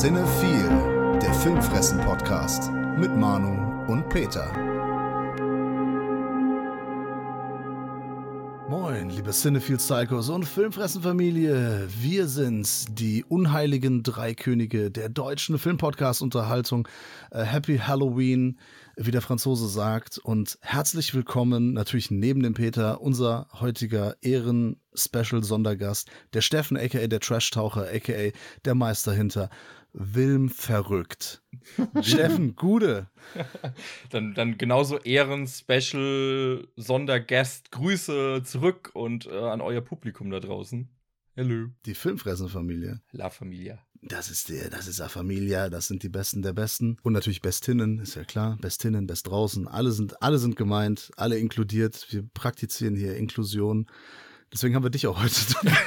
Cinephile, der Filmfressen-Podcast mit Manu und Peter. Moin, liebe Cinephile-Psychos und Filmfressen-Familie. Wir sind's, die unheiligen drei Könige der deutschen Filmpodcast-Unterhaltung. Happy Halloween, wie der Franzose sagt. Und herzlich willkommen, natürlich neben dem Peter, unser heutiger Ehren-Special-Sondergast, der Steffen, a.k.a. der Trash-Taucher, a.k.a. der Meister hinter Wilm verrückt. Steffen, Gude. Dann genauso Ehren-Special, Sondergast, Grüße zurück und an euer Publikum da draußen. Hallo. Die Filmfressen-Familie. La Familia. Das ist La Familia, das sind die Besten der Besten. Und natürlich Bestinnen, ist ja klar. Bestinnen, Best draußen. Alle sind gemeint, alle inkludiert. Wir praktizieren hier Inklusion. Deswegen haben wir dich auch heute.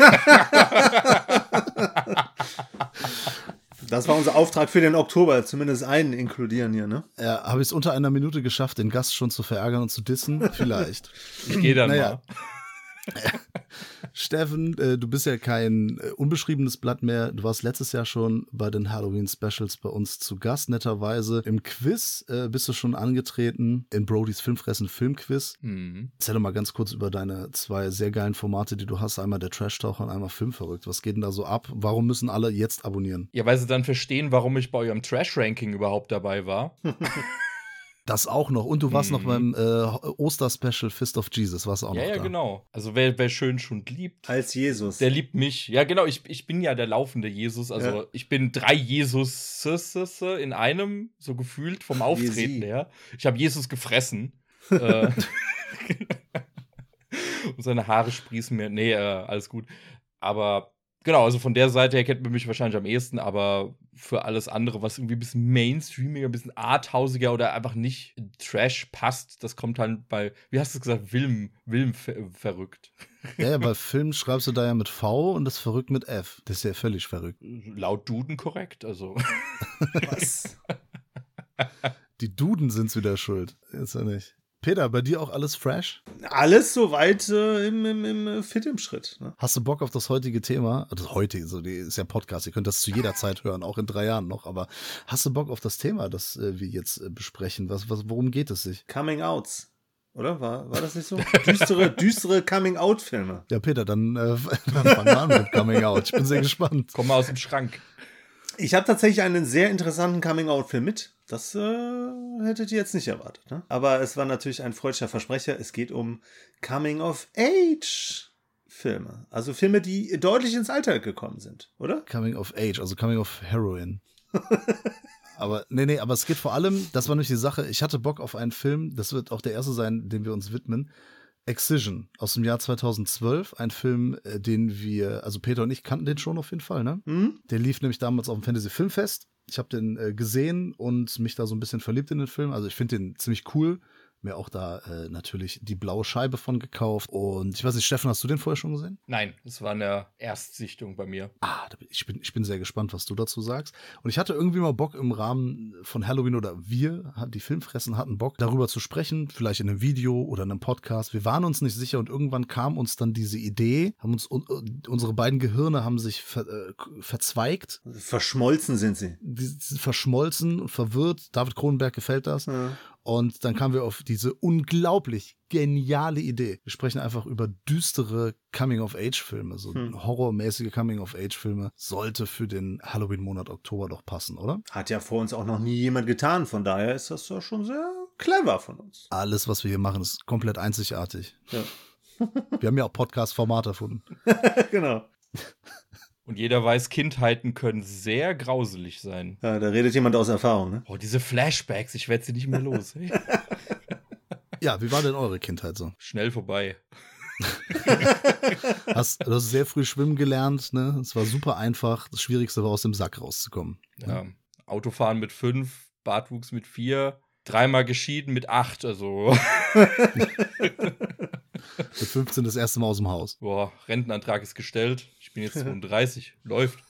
Das war unser Auftrag für den Oktober, zumindest einen inkludieren hier, ne? Ja, habe ich es unter einer Minute geschafft, den Gast schon zu verärgern und zu dissen? Vielleicht. Ich gehe dann mal. Steffen, du bist ja kein unbeschriebenes Blatt mehr. Du warst letztes Jahr schon bei den Halloween-Specials bei uns zu Gast, netterweise. Im Quiz bist du schon angetreten, in Brodys Filmfressen-Filmquiz. Mhm. Erzähl doch mal ganz kurz über deine zwei sehr geilen Formate, die du hast. Einmal der Trash-Taucher und einmal Filmverrückt. Was geht denn da so ab? Warum müssen alle jetzt abonnieren? Ja, weil sie dann verstehen, warum ich bei eurem Trash-Ranking überhaupt dabei war. Das auch noch. Und du warst noch beim Oster-Special Fist of Jesus. Warst auch noch da. Ja, genau. Also wer schön schon liebt. Als Jesus. Der liebt mich. Ja, genau. Ich bin ja der laufende Jesus. Also Ja. ich bin 3 Jesus in einem, so gefühlt vom Auftreten her. Ich habe Jesus gefressen. Und seine Haare sprießen mir. Nee, alles gut. Aber genau, also von der Seite her kennt man mich wahrscheinlich am ehesten, aber für alles andere, was irgendwie ein bisschen mainstreamiger, ein bisschen arthausiger oder einfach nicht in Trash passt, das kommt halt bei, wie hast du es gesagt, Wilm verrückt. Ja, bei Film schreibst du da ja mit V und das verrückt mit F. Das ist ja völlig verrückt. Laut Duden korrekt, also. Was? Die Duden sind's wieder schuld. Ist ja nicht. Peter, bei dir auch alles fresh? Alles soweit im Fit im Schritt. Ne? Hast du Bock auf das heutige Thema? Das heutige, so, die ist ja Podcast, ihr könnt das zu jeder Zeit hören, auch in 3 Jahren noch, aber hast du Bock auf das Thema, das wir jetzt besprechen? Worum geht es sich? Coming Outs. Oder? War das nicht so? Düstere Coming-Out-Filme. Ja, Peter, dann fangen wir an mit Coming Out. Ich bin sehr gespannt. Komm mal aus dem Schrank. Ich habe tatsächlich einen sehr interessanten Coming-Out-Film mit. Das hättet ihr jetzt nicht erwartet. Ne? Aber es war natürlich ein freudscher Versprecher. Es geht um Coming-of-Age-Filme. Also Filme, die deutlich ins Alter gekommen sind, oder? Coming of Age, also Coming of Heroin. Aber nee, aber es geht vor allem, das war nämlich die Sache, ich hatte Bock auf einen Film, das wird auch der erste sein, dem wir uns widmen, Excision aus dem Jahr 2012, ein Film, den wir, also Peter und ich kannten den schon auf jeden Fall, ne? Mhm. Der lief nämlich damals auf dem Fantasy Filmfest. Ich habe den gesehen und mich da so ein bisschen verliebt in den Film. Also ich finde den ziemlich cool. Mir auch da natürlich die blaue Scheibe von gekauft. Und ich weiß nicht, Steffen, hast du den vorher schon gesehen? Nein, es war eine Erstsichtung bei mir. Ich bin sehr gespannt, was du dazu sagst. Und ich hatte irgendwie mal Bock im Rahmen von Halloween oder die Filmfressen hatten Bock, darüber zu sprechen, vielleicht in einem Video oder in einem Podcast. Wir waren uns nicht sicher und irgendwann kam uns dann diese Idee, unsere beiden Gehirne haben sich verzweigt. Verschmolzen sind sie. Die sind verschmolzen und verwirrt. David Cronenberg gefällt das. Ja. Und dann kamen wir auf diese unglaublich geniale Idee. Wir sprechen einfach über düstere Coming-of-Age-Filme. So horrormäßige Coming-of-Age-Filme sollte für den Halloween-Monat Oktober doch passen, oder? Hat ja vor uns auch noch nie jemand getan. Von daher ist das doch schon sehr clever von uns. Alles, was wir hier machen, ist komplett einzigartig. Ja. Wir haben ja auch Podcast-Format erfunden. Genau. Und jeder weiß, Kindheiten können sehr grauselig sein. Ja, da redet jemand aus Erfahrung, ne? Oh, diese Flashbacks, ich werde sie nicht mehr los. Ey. Ja, wie war denn eure Kindheit so? Schnell vorbei. Du hast sehr früh schwimmen gelernt, ne? Es war super einfach. Das Schwierigste war, aus dem Sack rauszukommen. Ja, Autofahren mit 5, Bartwuchs mit 4, 3-mal geschieden mit 8, also. Mit 15 das erste Mal aus dem Haus. Boah, Rentenantrag ist gestellt. Ich bin jetzt 32. Läuft.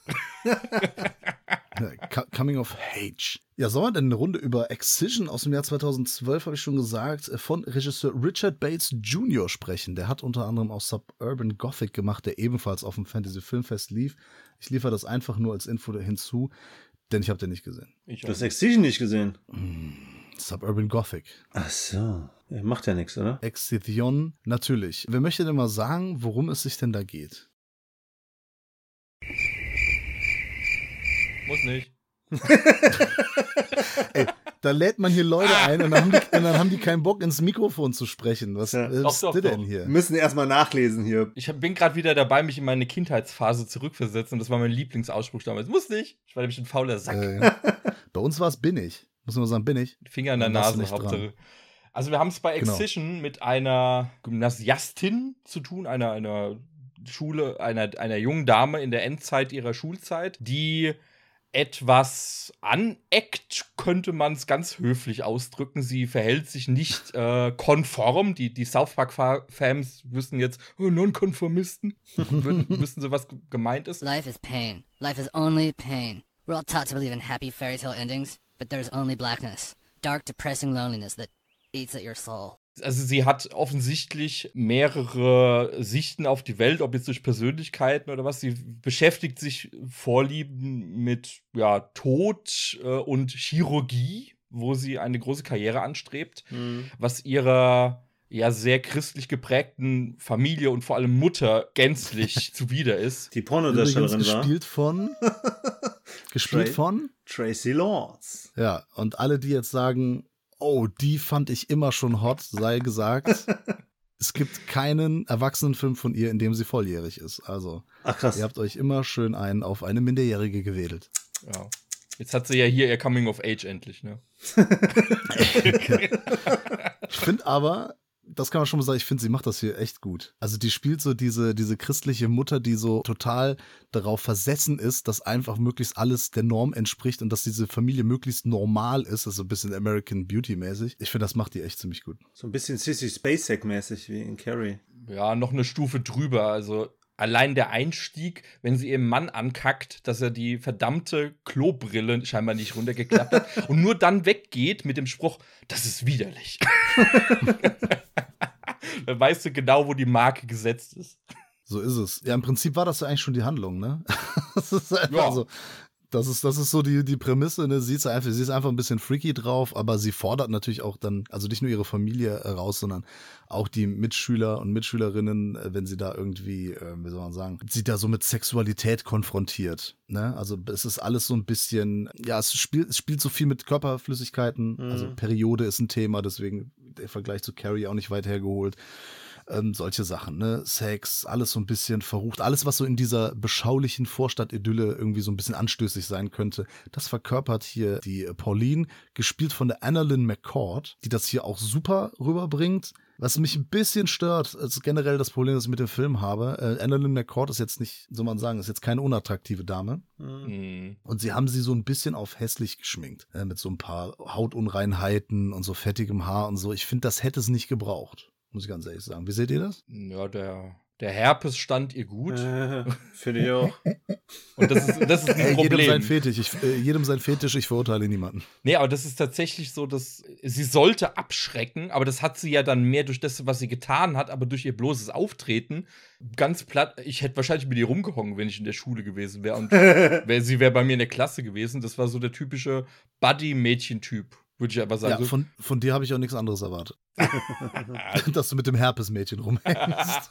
Coming of Age. Ja, sollen wir denn eine Runde über Excision aus dem Jahr 2012, habe ich schon gesagt, von Regisseur Richard Bates Jr. sprechen. Der hat unter anderem auch Suburban Gothic gemacht, der ebenfalls auf dem Fantasy Filmfest lief. Ich liefere das einfach nur als Info hinzu. Denn ich habe den nicht gesehen. Du hast Excision nicht gesehen? Suburban Gothic. Ach so. Ja, macht ja nichts, oder? Excision, natürlich. Wer möchte denn mal sagen, worum es sich denn da geht? Muss nicht. Ey, da lädt man hier Leute ein und dann haben die keinen Bock, ins Mikrofon zu sprechen. Was ist Doch, denn doch. hier? Wir müssen erstmal nachlesen hier. Ich bin gerade wieder dabei, mich in meine Kindheitsphase zurückversetzen. Und das war mein Lieblingsausspruch damals. Muss nicht. Ich war nämlich ein fauler Sack. Bei uns war es bin ich. Muss man sagen, bin ich. Finger in der Dann warst du Nase, nicht Hauptsache. Also wir haben es bei Excision mit einer Gymnasiastin zu tun, einer Schule, einer jungen Dame in der Endzeit ihrer Schulzeit, die etwas aneckt, könnte man es ganz höflich ausdrücken. Sie verhält sich nicht konform. Die South Park-Fans wissen jetzt, Nonkonformisten, wissen sie, was gemeint ist. Life is pain. Life is only pain. We're all taught to believe in happy fairy tale endings, but there's only blackness. Dark, depressing loneliness that eats at your soul. Also sie hat offensichtlich mehrere Sichten auf die Welt, ob jetzt durch Persönlichkeiten oder was. Sie beschäftigt sich vorliebend mit Tod und Chirurgie, wo sie eine große Karriere anstrebt, was ihrer sehr christlich geprägten Familie und vor allem Mutter gänzlich zuwider ist. Die Pornodarstellerin war. Gespielt von Tracy Lords. Ja, und alle, die jetzt sagen, oh, die fand ich immer schon hot, sei gesagt. Es gibt keinen Erwachsenenfilm von ihr, in dem sie volljährig ist. Also, ach krass. Ihr habt euch immer schön einen auf eine Minderjährige gewedelt. Ja. Jetzt hat sie ja hier ihr Coming of Age endlich, ne? Ich finde aber, das kann man schon mal sagen, ich finde, sie macht das hier echt gut. Also die spielt so diese christliche Mutter, die so total darauf versessen ist, dass einfach möglichst alles der Norm entspricht und dass diese Familie möglichst normal ist. Das ist so ein bisschen American Beauty-mäßig. Ich finde, das macht die echt ziemlich gut. So ein bisschen Sissy Spacek-mäßig wie in Carrie. Ja, noch eine Stufe drüber. Also allein der Einstieg, wenn sie ihren Mann ankackt, dass er die verdammte Klobrille scheinbar nicht runtergeklappt hat und nur dann weggeht mit dem Spruch, das ist widerlich. Dann weißt du genau, wo die Marke gesetzt ist. So ist es. Ja, im Prinzip war das ja eigentlich schon die Handlung, ne? Das ist einfach so. Das ist so die Prämisse, ne? Sie ist einfach ein bisschen freaky drauf, aber sie fordert natürlich auch dann, also nicht nur ihre Familie raus, sondern auch die Mitschüler und Mitschülerinnen, wenn sie da irgendwie, wie soll man sagen, sie da so mit Sexualität konfrontiert, ne? Also es ist alles so ein bisschen, ja, es spielt so viel mit Körperflüssigkeiten, also Periode ist ein Thema, deswegen der Vergleich zu Carrie auch nicht weit hergeholt. Solche Sachen, ne? Sex, alles so ein bisschen verrucht. Alles, was so in dieser beschaulichen Vorstadt-Idylle irgendwie so ein bisschen anstößig sein könnte, das verkörpert hier die Pauline, gespielt von der Annalyn McCord, die das hier auch super rüberbringt. Was mich ein bisschen stört, ist generell das Problem, das ich mit dem Film habe. Annalyn McCord ist jetzt nicht, soll man sagen, ist jetzt keine unattraktive Dame. Und sie haben sie so ein bisschen auf hässlich geschminkt. Mit so ein paar Hautunreinheiten und so fettigem Haar und so. Ich finde, das hätte es nicht gebraucht. Muss ich ganz ehrlich sagen. Wie seht ihr das? Ja, der Herpes stand ihr gut. Finde ich auch. Und das ist ein Problem. Jedem sein Fetisch, ich verurteile niemanden. Nee, aber das ist tatsächlich so, dass sie sollte abschrecken, aber das hat sie ja dann mehr durch das, was sie getan hat, aber durch ihr bloßes Auftreten. Ganz platt, ich hätte wahrscheinlich mit ihr rumgehangen, wenn ich in der Schule gewesen wäre. Und sie wäre bei mir in der Klasse gewesen. Das war so der typische Buddy-Mädchen-Typ. Würde ich aber sagen. Ja, von dir habe ich auch nichts anderes erwartet. Dass du mit dem Herpesmädchen rumhängst.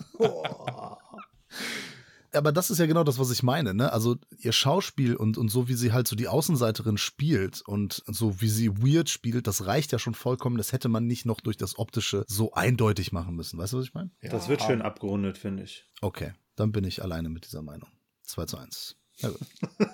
Aber das ist ja genau das, was ich meine, ne? Also ihr Schauspiel und so, wie sie halt so die Außenseiterin spielt und so, wie sie weird spielt, das reicht ja schon vollkommen. Das hätte man nicht noch durch das Optische so eindeutig machen müssen. Weißt du, was ich meine? Ja. Das wird schön abgerundet, finde ich. Okay, dann bin ich alleine mit dieser Meinung. 2:1. Ja, gut.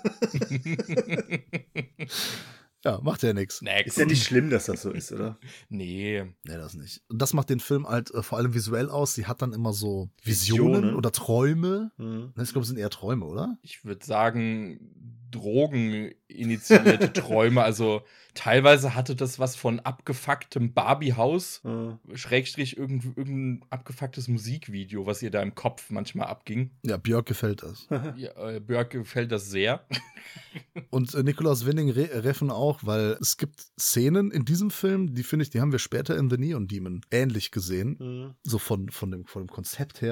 Ja, macht ja nichts. Ist ja nicht schlimm, dass das so ist, oder? Nee. Nee, das nicht. Und das macht den Film halt vor allem visuell aus. Sie hat dann immer so Visionen oder Träume. Ich glaube, es sind eher Träume, oder? Ich würde sagen, drogeninitiierte Träume. Also teilweise hatte das was von abgefucktem Barbie-Haus, Schrägstrich irgendein abgefucktes Musikvideo, was ihr da im Kopf manchmal abging. Ja, Björk gefällt das. Ja, Björk gefällt das sehr. Und Nikolaus Winding reffen auch, weil es gibt Szenen in diesem Film, die haben wir später in The Neon Demon ähnlich gesehen. So von dem Konzept her,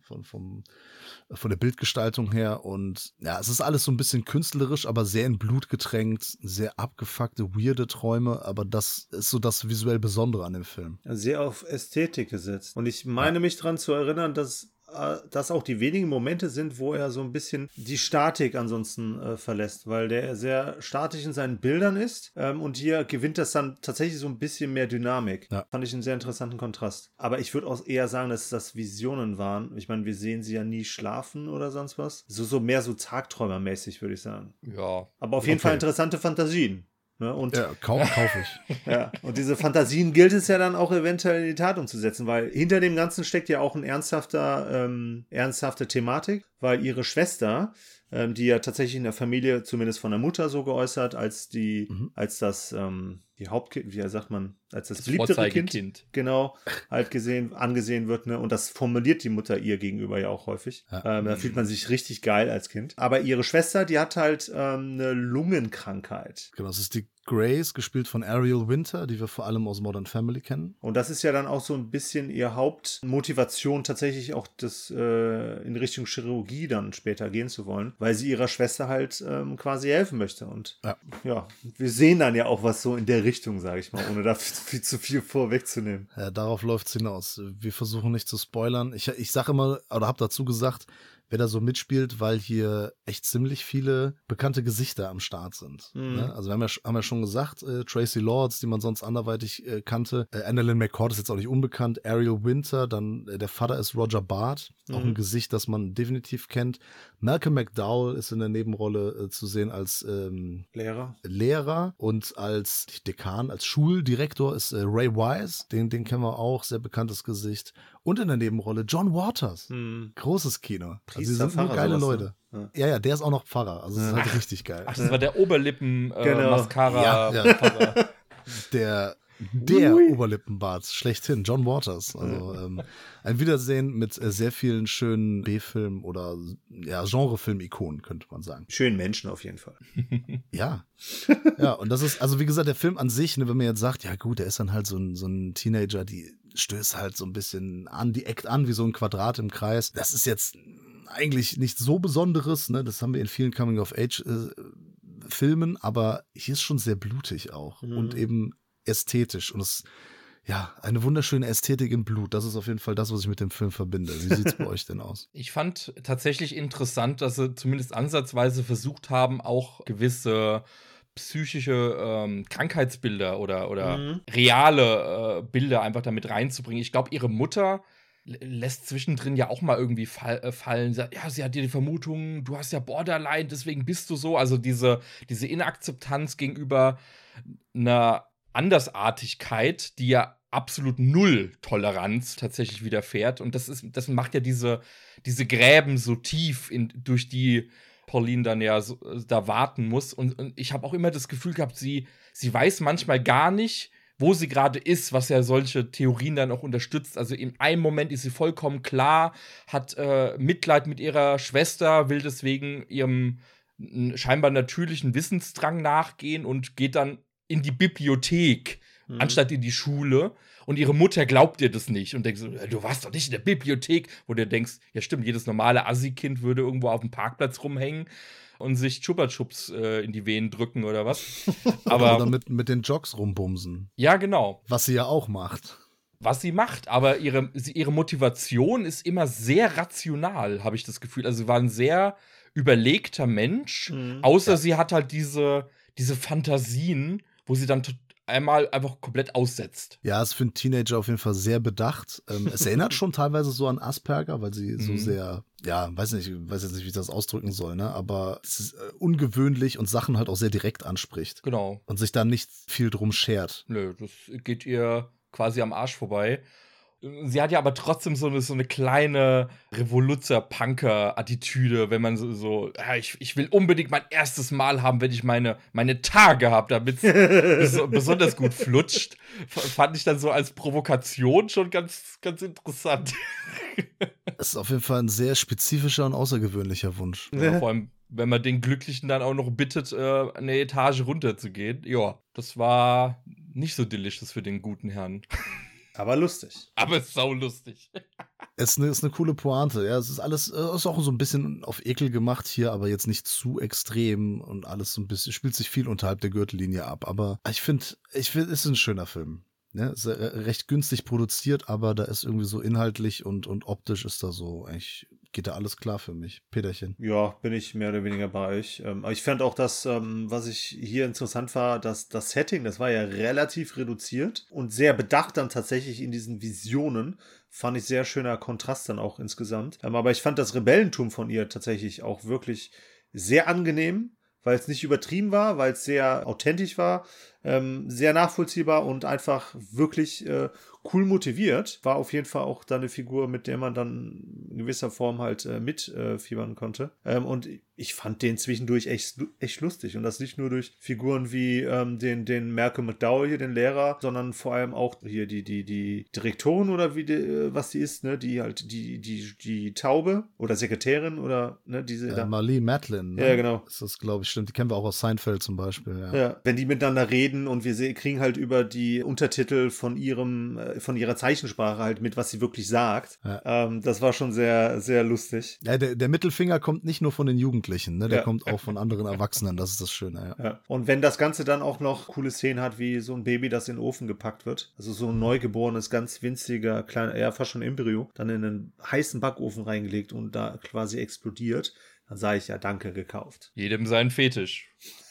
von der Bildgestaltung her. Und ja, es ist alles so ein bisschen künstlerisch, aber sehr in Blut getränkt, sehr abgefuckte, weirde Träume, aber das ist so das visuell Besondere an dem Film. Sehr auf Ästhetik gesetzt. Und ich meine mich daran zu erinnern, dass das auch die wenigen Momente sind, wo er so ein bisschen die Statik ansonsten verlässt, weil der sehr statisch in seinen Bildern ist und hier gewinnt das dann tatsächlich so ein bisschen mehr Dynamik. Ja. Fand ich einen sehr interessanten Kontrast. Aber ich würde auch eher sagen, dass das Visionen waren. Ich meine, wir sehen sie ja nie schlafen oder sonst was. So mehr so Tagträumermäßig, würde ich sagen. Ja. Aber auf jeden Fall interessante Fantasien. Ne? Und Ja, kaufe ich. ja, und diese Fantasien gilt es ja dann auch eventuell in die Tat umzusetzen, weil hinter dem Ganzen steckt ja auch eine ernsthafte Thematik, weil ihre Schwester, die ja tatsächlich in der Familie, zumindest von der Mutter so geäußert, als das Hauptkind, wie sagt man, als das beliebtere Kind, genau, halt angesehen wird, ne? Und das formuliert die Mutter ihr gegenüber ja auch häufig. Ja. Da fühlt man sich richtig geil als Kind. Aber ihre Schwester, die hat halt eine Lungenkrankheit. Genau, das ist die Grace, gespielt von Ariel Winter, die wir vor allem aus Modern Family kennen. Und das ist ja dann auch so ein bisschen ihr Hauptmotivation, tatsächlich auch in Richtung Chirurgie dann später gehen zu wollen, weil sie ihrer Schwester halt quasi helfen möchte. Und ja, wir sehen dann ja auch was so in der Richtung, sage ich mal, ohne da zu viel vorwegzunehmen. Ja, darauf läuft es hinaus. Wir versuchen nicht zu spoilern. Ich sage immer, oder habe dazu gesagt, wer da so mitspielt, weil hier echt ziemlich viele bekannte Gesichter am Start sind. Ne? Also wir haben ja schon gesagt, Tracy Lords, die man sonst anderweitig kannte. Annalyn McCord ist jetzt auch nicht unbekannt. Ariel Winter, dann der Vater ist Roger Bart, auch ein Gesicht, das man definitiv kennt. Malcolm McDowell ist in der Nebenrolle zu sehen als Lehrer und als Dekan, als Schuldirektor ist Ray Wise, den kennen wir auch, sehr bekanntes Gesicht. Und in der Nebenrolle John Waters. Großes Kino. Also die sind nur geile Leute. Ne? Ja, der ist auch noch Pfarrer. Also das ist halt richtig geil. Ach, das war der Oberlippen-Mascara. Ja. Der Oberlippenbart schlechthin, John Waters. Also ein Wiedersehen mit sehr vielen schönen B-Film- oder Genrefilm-Ikonen, könnte man sagen. Schönen Menschen auf jeden Fall. Ja. Ja, und das ist, also wie gesagt, der Film an sich, ne, wenn man jetzt sagt, ja gut, der ist dann halt so ein Teenager, die stößt halt so ein bisschen an, die eckt an wie so ein Quadrat im Kreis. Das ist jetzt eigentlich nichts so Besonderes, ne? Das haben wir in vielen Coming-of-Age-Filmen, aber hier ist schon sehr blutig auch und eben ästhetisch und es eine wunderschöne Ästhetik in Blut. Das ist auf jeden Fall das, was ich mit dem Film verbinde. Wie sieht es bei euch denn aus? Ich fand tatsächlich interessant, dass sie zumindest ansatzweise versucht haben, auch gewisse psychische Krankheitsbilder oder reale Bilder einfach damit reinzubringen. Ich glaube, ihre Mutter lässt zwischendrin ja auch mal irgendwie fallen. Sagt, ja, sie hat die Vermutung, du hast ja Borderline, deswegen bist du so. Also diese Inakzeptanz gegenüber einer Andersartigkeit, die ja absolut null Toleranz tatsächlich widerfährt. Und das macht ja diese Gräben so tief, durch die Pauline dann ja da warten muss. Und ich habe auch immer das Gefühl gehabt, sie weiß manchmal gar nicht, wo sie gerade ist, was ja solche Theorien dann auch unterstützt. Also in einem Moment ist sie vollkommen klar, hat Mitleid mit ihrer Schwester, will deswegen ihrem scheinbar natürlichen Wissensdrang nachgehen und geht dann in die Bibliothek, anstatt in die Schule. Und ihre Mutter glaubt ihr das nicht und denkt so, du warst doch nicht in der Bibliothek. Wo du denkst, ja stimmt, jedes normale Assi-Kind würde irgendwo auf dem Parkplatz rumhängen und sich Chupa-Chups in die Venen drücken oder was. Oder mit den Jogs rumbumsen. Ja, genau. Was sie ja auch macht. Was sie macht, aber ihre Motivation ist immer sehr rational, habe ich das Gefühl. Also sie war ein sehr überlegter Mensch, außer sie hat halt diese Fantasien, wo sie dann einmal einfach komplett aussetzt. Ja, ist für einen Teenager auf jeden Fall sehr bedacht. Es erinnert schon teilweise so an Asperger, weil sie so sehr, weiß jetzt nicht, wie ich das ausdrücken soll, ne? Aber es ist ungewöhnlich und Sachen halt auch sehr direkt anspricht. Genau. Und sich da nicht viel drum schert. Nö, das geht ihr quasi am Arsch vorbei. Sie hat ja aber trotzdem so eine kleine Revoluzzer-Punker-Attitüde, wenn man ich will unbedingt mein erstes Mal haben, wenn ich meine Tage habe, damit es besonders gut flutscht. Fand ich dann so als Provokation schon ganz, ganz interessant. Das ist auf jeden Fall ein sehr spezifischer und außergewöhnlicher Wunsch. Ja, vor allem, wenn man den Glücklichen dann auch noch bittet, eine Etage runterzugehen. Ja, das war nicht so delicious für den guten Herrn. Aber lustig. Aber sau lustig. ist eine coole Pointe, ja. Es ist alles, ist auch so ein bisschen auf Ekel gemacht hier, aber jetzt nicht zu extrem und alles so ein bisschen, spielt sich viel unterhalb der Gürtellinie ab. Aber ich finde, es ist ein schöner Film. Ne? Ist recht günstig produziert, aber da ist irgendwie so inhaltlich und optisch ist da so, eigentlich geht da alles klar für mich. Peterchen. Ja, bin ich mehr oder weniger bei euch. Aber ich fand auch das, was ich hier interessant war, dass das Setting, das war ja relativ reduziert und sehr bedacht dann tatsächlich in diesen Visionen. Fand ich sehr schöner Kontrast dann auch insgesamt. Aber ich fand das Rebellentum von ihr tatsächlich auch wirklich sehr angenehm, weil es nicht übertrieben war, weil es sehr authentisch war, sehr nachvollziehbar und einfach wirklich cool motiviert. War auf jeden Fall auch da eine Figur, mit der man dann in gewisser Form halt mitfiebern konnte. Und ich fand den zwischendurch echt lustig. Und das nicht nur durch Figuren wie den Malcolm McDowell hier, den Lehrer, sondern vor allem auch hier die Direktorin oder was die ist, ne? Die halt die Taube oder Sekretärin oder ne, diese Marlee Matlin. Ne? Ja, genau. Das ist, glaube ich, stimmt. Die kennen wir auch aus Seinfeld zum Beispiel. Ja, wenn die miteinander reden und wir kriegen halt über die Untertitel von ihrer Zeichensprache halt mit, was sie wirklich sagt. Ja. Das war schon sehr, sehr lustig. Ja, der Mittelfinger kommt nicht nur von den Jugendlichen, ne? Der kommt auch von anderen Erwachsenen. Das ist das Schöne, ja. Und wenn das Ganze dann auch noch coole Szenen hat, wie so ein Baby, das in den Ofen gepackt wird, also so ein neugeborenes, ganz winziger, kleiner, ja fast schon Embryo, dann in einen heißen Backofen reingelegt und da quasi explodiert, dann sage ich ja, danke, gekauft. Jedem seinen Fetisch.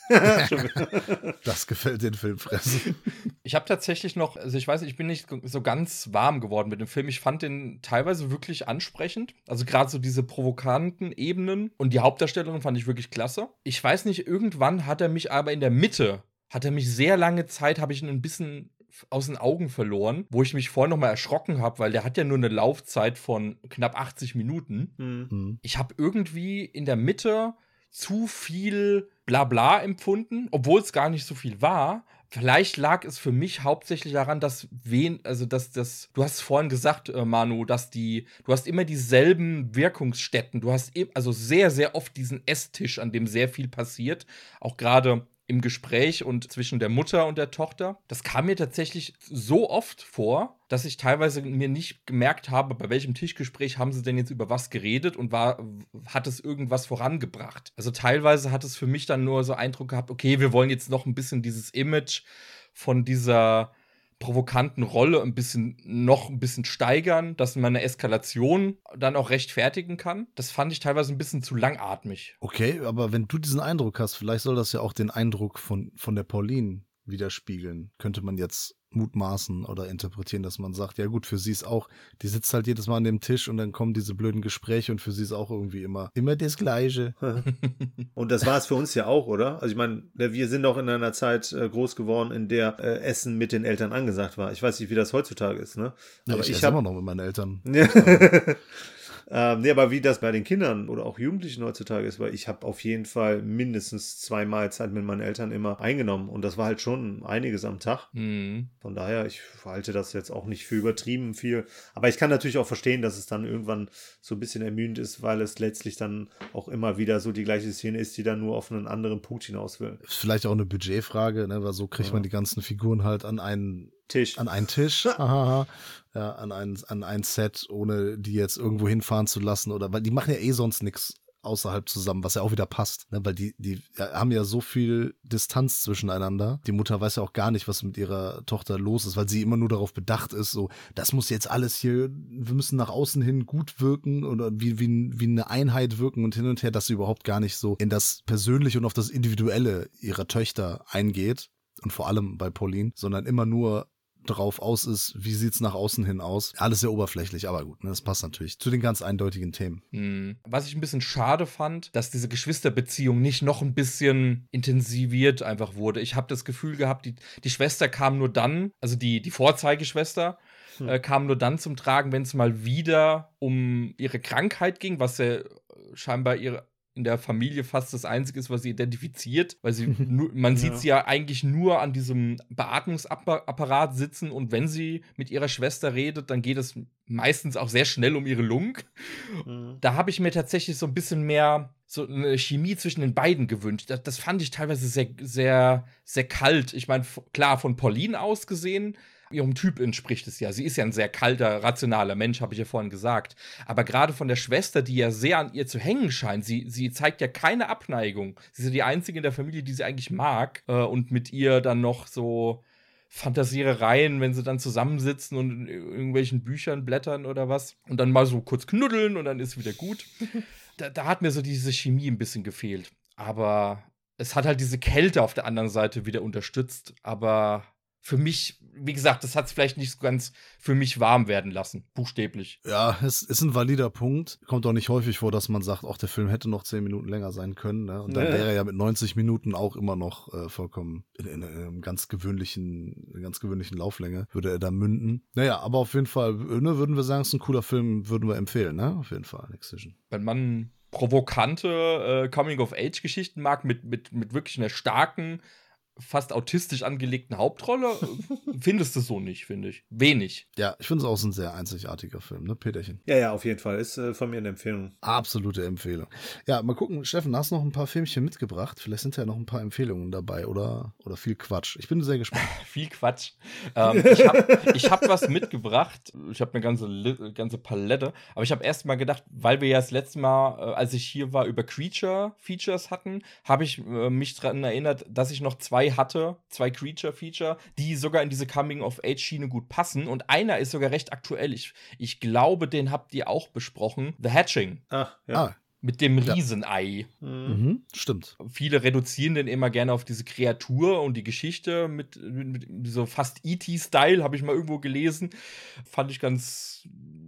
Das gefällt den Filmfressen. Ich habe tatsächlich noch, also ich weiß, ich bin nicht so ganz warm geworden mit dem Film. Ich fand den teilweise wirklich ansprechend. Also gerade so diese provokanten Ebenen und die Hauptdarstellerin fand ich wirklich klasse. Ich weiß nicht, irgendwann hat er mich aber in der Mitte, sehr lange Zeit, habe ich ihn ein bisschen aus den Augen verloren, wo ich mich vorhin noch mal erschrocken habe, weil der hat ja nur eine Laufzeit von knapp 80 Minuten. Mhm. Ich habe irgendwie in der Mitte zu viel Blabla empfunden, obwohl es gar nicht so viel war. Vielleicht lag es für mich hauptsächlich daran, du hast es vorhin gesagt, Manu, du hast immer dieselben Wirkungsstätten. Du hast also sehr, sehr oft diesen Esstisch, an dem sehr viel passiert. Auch gerade im Gespräch und zwischen der Mutter und der Tochter. Das kam mir tatsächlich so oft vor, dass ich teilweise mir nicht gemerkt habe, bei welchem Tischgespräch haben sie denn jetzt über was geredet und hat es irgendwas vorangebracht. Also teilweise hat es für mich dann nur so Eindruck gehabt, okay, wir wollen jetzt noch ein bisschen dieses Image von dieser provokanten Rolle noch ein bisschen steigern, dass man eine Eskalation dann auch rechtfertigen kann. Das fand ich teilweise ein bisschen zu langatmig. Okay, aber wenn du diesen Eindruck hast, vielleicht soll das ja auch den Eindruck von der Pauline widerspiegeln. Könnte man jetzt mutmaßen oder interpretieren, dass man sagt, ja gut, für sie ist auch, die sitzt halt jedes Mal an dem Tisch und dann kommen diese blöden Gespräche und für sie ist auch irgendwie immer das Gleiche. Und das war es für uns ja auch, oder? Also ich meine, wir sind doch in einer Zeit groß geworden, in der Essen mit den Eltern angesagt war. Ich weiß nicht, wie das heutzutage ist, ne? Aber ich esse immer noch mit meinen Eltern. Aber wie das bei den Kindern oder auch Jugendlichen heutzutage ist, weil ich habe auf jeden Fall mindestens 2 Mahlzeiten mit meinen Eltern immer eingenommen und das war halt schon einiges am Tag. Mhm. Von daher, ich halte das jetzt auch nicht für übertrieben viel. Aber ich kann natürlich auch verstehen, dass es dann irgendwann so ein bisschen ermüdend ist, weil es letztlich dann auch immer wieder so die gleiche Szene ist, die dann nur auf einen anderen Punkt hinaus will. Ist vielleicht auch eine Budgetfrage, ne? Weil so kriegt man die ganzen Figuren halt an einen Tisch. Ja, an ein Set, ohne die jetzt irgendwo hinfahren zu lassen weil die machen ja eh sonst nichts außerhalb zusammen, was ja auch wieder passt, ne? Weil die haben ja so viel Distanz zwischeneinander. Die Mutter weiß ja auch gar nicht, was mit ihrer Tochter los ist, weil sie immer nur darauf bedacht ist, so, das muss jetzt alles hier, wir müssen nach außen hin gut wirken oder wie eine Einheit wirken und hin und her, dass sie überhaupt gar nicht so in das Persönliche und auf das Individuelle ihrer Töchter eingeht. Und vor allem bei Pauline, sondern immer nur drauf aus ist, wie sieht's nach außen hin aus. Alles sehr oberflächlich, aber gut, ne, das passt natürlich zu den ganz eindeutigen Themen. Was ich ein bisschen schade fand, dass diese Geschwisterbeziehung nicht noch ein bisschen intensiviert einfach wurde. Ich habe das Gefühl gehabt, die Schwester kam nur dann, also die Vorzeigeschwester, kam nur dann zum Tragen, wenn es mal wieder um ihre Krankheit ging, was ja scheinbar in der Familie fast das Einzige ist, was sie identifiziert, weil man sieht sie ja eigentlich nur an diesem Beatmungsapparat sitzen und wenn sie mit ihrer Schwester redet, dann geht es meistens auch sehr schnell um ihre Lungen. Da habe ich mir tatsächlich so ein bisschen mehr so eine Chemie zwischen den beiden gewünscht. Das fand ich teilweise sehr, sehr, sehr kalt. Ich meine, klar, von Pauline aus gesehen, Ihrem Typ entspricht es ja. Sie ist ja ein sehr kalter, rationaler Mensch, habe ich ja vorhin gesagt. Aber gerade von der Schwester, die ja sehr an ihr zu hängen scheint, sie zeigt ja keine Abneigung. Sie ist ja die Einzige in der Familie, die sie eigentlich mag. Und mit ihr dann noch so Fantasierereien, wenn sie dann zusammensitzen und in irgendwelchen Büchern blättern oder was. Und dann mal so kurz knuddeln und dann ist wieder gut. Da hat mir so diese Chemie ein bisschen gefehlt. Aber es hat halt diese Kälte auf der anderen Seite wieder unterstützt. Aber für mich, wie gesagt, das hat es vielleicht nicht so ganz für mich warm werden lassen, buchstäblich. Ja, es ist ein valider Punkt. Kommt auch nicht häufig vor, dass man sagt, auch der Film hätte noch 10 Minuten länger sein können. Ne? Und dann wäre er ja mit 90 Minuten auch immer noch vollkommen in einer ganz gewöhnlichen Lauflänge, würde er da münden. Naja, aber auf jeden Fall, ne, würden wir sagen, es ist ein cooler Film, würden wir empfehlen, ne? Auf jeden Fall, Excision. Wenn man provokante Coming-of-Age-Geschichten mag, mit wirklich einer starken, fast autistisch angelegten Hauptrolle, findest du so nicht, finde ich. Wenig. Ja, ich finde es auch ein sehr einzigartiger Film, ne, Peterchen? Ja, auf jeden Fall. Ist von mir eine Empfehlung. Absolute Empfehlung. Ja, mal gucken, Steffen, hast noch ein paar Filmchen mitgebracht? Vielleicht sind ja noch ein paar Empfehlungen dabei oder viel Quatsch. Ich bin sehr gespannt. Viel Quatsch. Ich hab was mitgebracht. Ich habe eine ganze Palette. Aber ich habe erst mal gedacht, weil wir ja das letzte Mal, als ich hier war, über Creature-Features hatten, habe ich mich daran erinnert, dass ich noch zwei Creature-Feature, die sogar in diese Coming-of-Age-Schiene gut passen. Und einer ist sogar recht aktuell. Ich glaube, den habt ihr auch besprochen. The Hatching. Ach, ja. Mit dem Riesenei. Mhm, stimmt. Viele reduzieren den immer gerne auf diese Kreatur und die Geschichte mit so fast E.T.-Style, habe ich mal irgendwo gelesen. Fand ich ganz,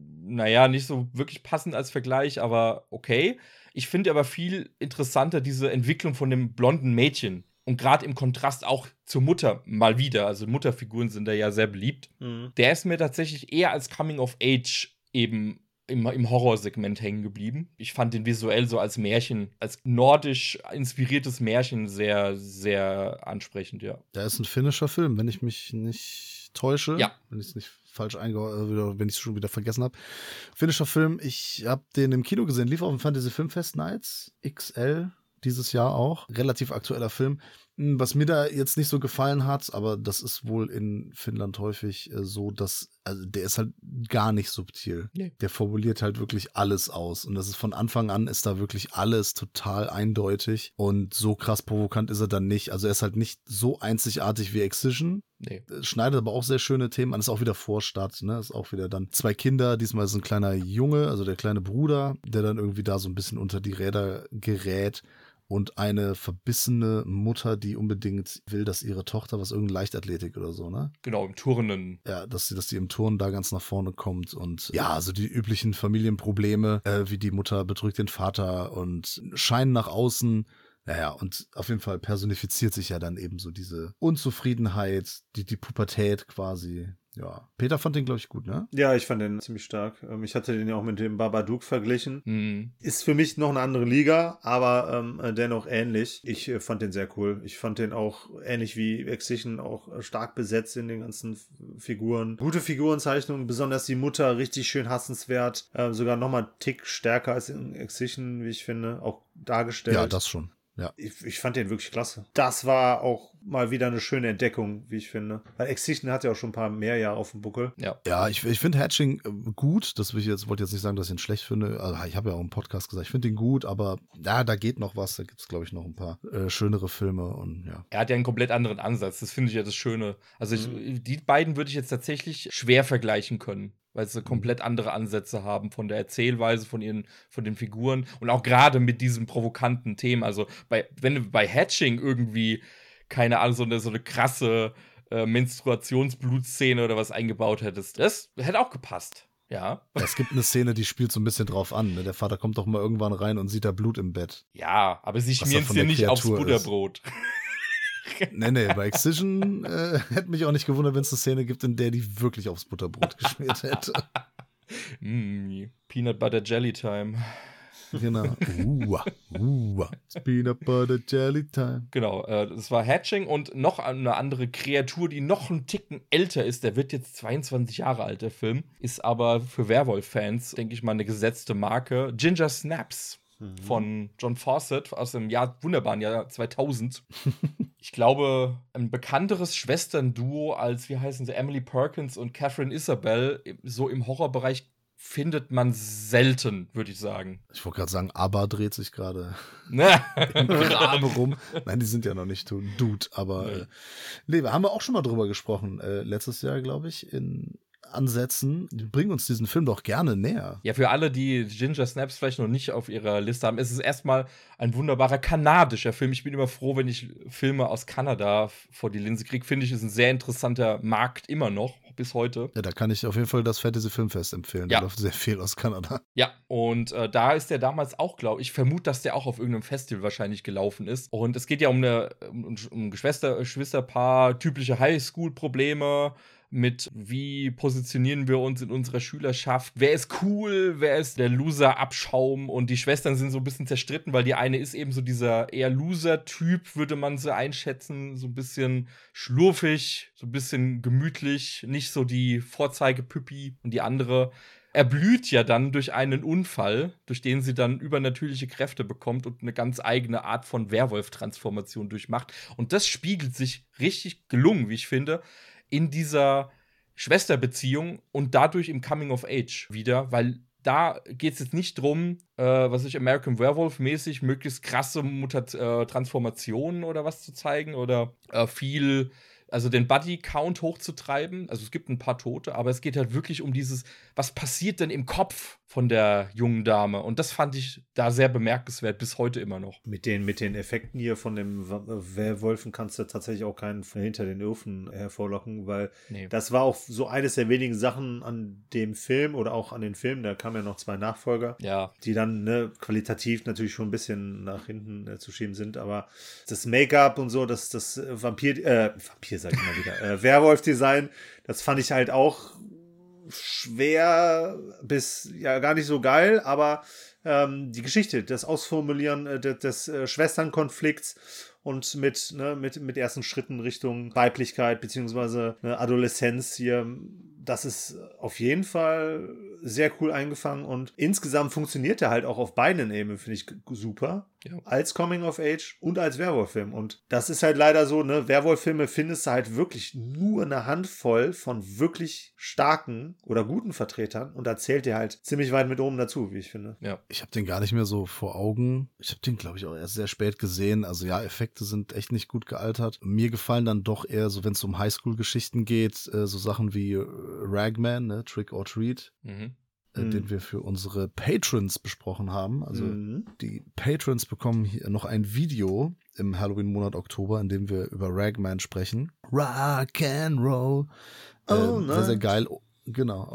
nicht so wirklich passend als Vergleich, aber okay. Ich finde aber viel interessanter diese Entwicklung von dem blonden Mädchen. Und gerade im Kontrast auch zur Mutter mal wieder. Also Mutterfiguren sind da ja sehr beliebt. Mhm. Der ist mir tatsächlich eher als Coming-of-Age eben im Horrorsegment hängen geblieben. Ich fand den visuell so als Märchen, als nordisch inspiriertes Märchen sehr, sehr ansprechend, ja. Der ist ein finnischer Film, wenn ich mich nicht täusche. Ja. Wenn ich es nicht falsch wenn ich es schon wieder vergessen habe. Finnischer Film, ich habe den im Kino gesehen, lief auf dem Fantasy Filmfest Nights XL dieses Jahr auch. Relativ aktueller Film. Was mir da jetzt nicht so gefallen hat, aber das ist wohl in Finnland häufig so, also der ist halt gar nicht subtil. Nee. Der formuliert halt wirklich alles aus. Und das ist von Anfang an ist da wirklich alles total eindeutig. Und so krass provokant ist er dann nicht. Also er ist halt nicht so einzigartig wie Excision. Nee. Schneidet aber auch sehr schöne Themen an. Ist auch wieder Vorstadt, ne? Ist auch wieder dann 2 Kinder. Diesmal ist ein kleiner Junge, also der kleine Bruder, der dann irgendwie da so ein bisschen unter die Räder gerät. Und eine verbissene Mutter, die unbedingt will, dass ihre Tochter irgendeine Leichtathletik oder so, ne? Genau, im Turnen. Ja, dass sie im Turnen da ganz nach vorne kommt und ja, also die üblichen Familienprobleme, wie die Mutter betrügt den Vater und scheinen nach außen. Naja, und auf jeden Fall personifiziert sich ja dann eben so diese Unzufriedenheit, die Pubertät quasi. Ja, Peter fand den, glaube ich, gut, ne? Ja, ich fand den ziemlich stark. Ich hatte den ja auch mit dem Babadook verglichen. Ist für mich noch eine andere Liga, aber dennoch ähnlich. Ich fand den sehr cool. Ich fand den auch ähnlich wie Excision auch stark besetzt in den ganzen Figuren. Gute Figurenzeichnungen, besonders die Mutter, richtig schön hassenswert. Sogar nochmal einen Tick stärker als in Excision, wie ich finde, auch dargestellt. Ja, das schon. Ja. Ich fand den wirklich klasse. Das war auch mal wieder eine schöne Entdeckung, wie ich finde. Weil Excision hat ja auch schon ein paar mehr Jahre auf dem Buckel. Ja, ich finde Hatching gut. Das wollte jetzt nicht sagen, dass ich ihn schlecht finde. Also, ich habe ja auch im Podcast gesagt, ich finde ihn gut, aber ja, da geht noch was. Da gibt es, glaube ich, noch ein paar schönere Filme und ja. Er hat ja einen komplett anderen Ansatz. Das finde ich ja das Schöne. Also die beiden würde ich jetzt tatsächlich schwer vergleichen können, weil sie komplett andere Ansätze haben von der Erzählweise, von den Figuren und auch gerade mit diesem provokanten Themen. Also wenn du bei Hatching irgendwie, keine Ahnung, so eine krasse Menstruationsblutszene oder was eingebaut hättest, das hätte auch gepasst. Ja. Es gibt eine Szene, die spielt so ein bisschen drauf an. Ne? Der Vater kommt doch mal irgendwann rein und sieht da Blut im Bett. Ja, aber sie schmieren es ja nicht aufs Butterbrot. Nee, bei Excision hätte mich auch nicht gewundert, wenn es eine Szene gibt, in der die wirklich aufs Butterbrot geschmiert hätte. Peanut Butter Jelly Time. Genau. Peanut Butter Jelly Time. Genau, das war Hatching und noch eine andere Kreatur, die noch einen Ticken älter ist. Der wird jetzt 22 Jahre alt, der Film. Ist aber für Werwolf-Fans, denke ich mal, eine gesetzte Marke. Ginger Snaps. von John Fawcett aus dem wunderbaren Jahr 2000. Ich glaube, ein bekannteres Schwesternduo als, wie heißen sie, Emily Perkins und Catherine Isabel, so im Horrorbereich findet man selten, würde ich sagen. Ich wollte gerade sagen, ABBA dreht sich gerade Ne? im Graben rum. Nein, die sind ja noch nicht Dude, aber nee, haben wir auch schon mal drüber gesprochen. Letztes Jahr, glaube ich, in Ansätzen. Die bringen uns diesen Film doch gerne näher. Ja, für alle, die Ginger Snaps vielleicht noch nicht auf ihrer Liste haben, ist es erstmal ein wunderbarer kanadischer Film. Ich bin immer froh, wenn ich Filme aus Kanada vor die Linse kriege. Finde ich, ist ein sehr interessanter Markt immer noch, bis heute. Ja, da kann ich auf jeden Fall das Fantasy Filmfest empfehlen. Da läuft sehr viel aus Kanada. Ja, und da ist der damals auch, glaube ich, vermute, dass der auch auf irgendeinem Festival wahrscheinlich gelaufen ist. Und es geht ja um ein Geschwisterpaar, typische Highschool-Probleme mit, wie positionieren wir uns in unserer Schülerschaft, wer ist cool, wer ist der Loser-Abschaum, und die Schwestern sind so ein bisschen zerstritten, weil die eine ist eben so dieser eher Loser-Typ, würde man sie einschätzen, so ein bisschen schlurfig, so ein bisschen gemütlich, nicht so die Vorzeigepüppi, und die andere erblüht ja dann durch einen Unfall, durch den sie dann übernatürliche Kräfte bekommt und eine ganz eigene Art von Werwolf-Transformation durchmacht, und das spiegelt sich richtig gelungen, wie ich finde, in dieser Schwesterbeziehung und dadurch im Coming of Age wieder, weil da geht es jetzt nicht drum, American Werewolf-mäßig möglichst krasse Transformationen oder was zu zeigen oder also den Buddy-Count hochzutreiben. Also es gibt ein paar Tote, aber es geht halt wirklich um dieses, was passiert denn im Kopf von der jungen Dame? Und das fand ich da sehr bemerkenswert, bis heute immer noch. Mit den Effekten hier von dem Werwolfen kannst du tatsächlich auch keinen hinter den Öfen hervorlocken, weil das war auch so eines der wenigen Sachen an dem Film oder auch an den Filmen, da kamen ja noch 2 Nachfolger, die dann qualitativ natürlich schon ein bisschen nach hinten zu schieben sind, aber das Make-up und so, das Vampir sag ich mal wieder, Werwolf-Design, das fand ich halt auch schwer bis gar nicht so geil, aber die Geschichte, das Ausformulieren des Schwesternkonflikts und mit ersten Schritten Richtung Weiblichkeit beziehungsweise Adoleszenz hier, das ist auf jeden Fall sehr cool eingefangen, und insgesamt funktioniert er halt auch auf beiden Ebenen, finde ich super. Ja. Als Coming of Age und als Werwolf-Film. Und das ist halt leider so, Werwolf-Filme findest du halt wirklich nur eine Handvoll von wirklich starken oder guten Vertretern, und da zählt der halt ziemlich weit mit oben dazu, wie ich finde. Ja. Ich habe den gar nicht mehr so vor Augen. Ich habe den, glaube ich, auch erst sehr spät gesehen. Also ja, Effekte sind echt nicht gut gealtert. Mir gefallen dann doch eher so, wenn es um Highschool-Geschichten geht, so Sachen wie Ragman, Trick or Treat. Den wir für unsere Patrons besprochen haben. Also die Patrons bekommen hier noch ein Video im Halloween-Monat Oktober, in dem wir über Ragman sprechen. Rock and Roll. Sehr, sehr geil. Genau.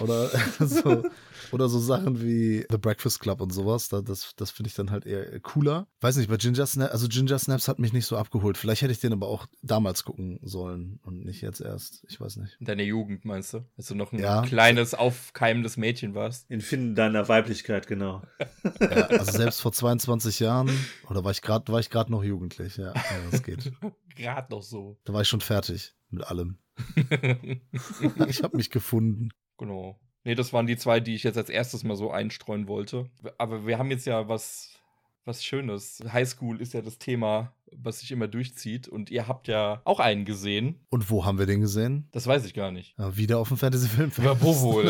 Oder so Sachen wie The Breakfast Club und sowas. Das finde ich dann halt eher cooler. Weiß nicht, bei Ginger Snaps hat mich nicht so abgeholt. Vielleicht hätte ich den aber auch damals gucken sollen und nicht jetzt erst. Ich weiß nicht. In deiner Jugend, meinst du? Als du noch ein kleines, aufkeimendes Mädchen warst. In Finden deiner Weiblichkeit, genau. Ja, also selbst vor 22 Jahren, oder war ich gerade noch jugendlich. Ja, das geht. Gerade noch so. Da war ich schon fertig mit allem. Ich habe mich gefunden. Genau. Nee, das waren die 2, die ich jetzt als erstes mal so einstreuen wollte. Aber wir haben jetzt ja was Schönes. Highschool ist ja das Thema, was sich immer durchzieht. Und ihr habt ja auch einen gesehen. Und wo haben wir den gesehen? Das weiß ich gar nicht. Ja, wieder auf dem Fantasy-Filmfest. Aber wo wohl?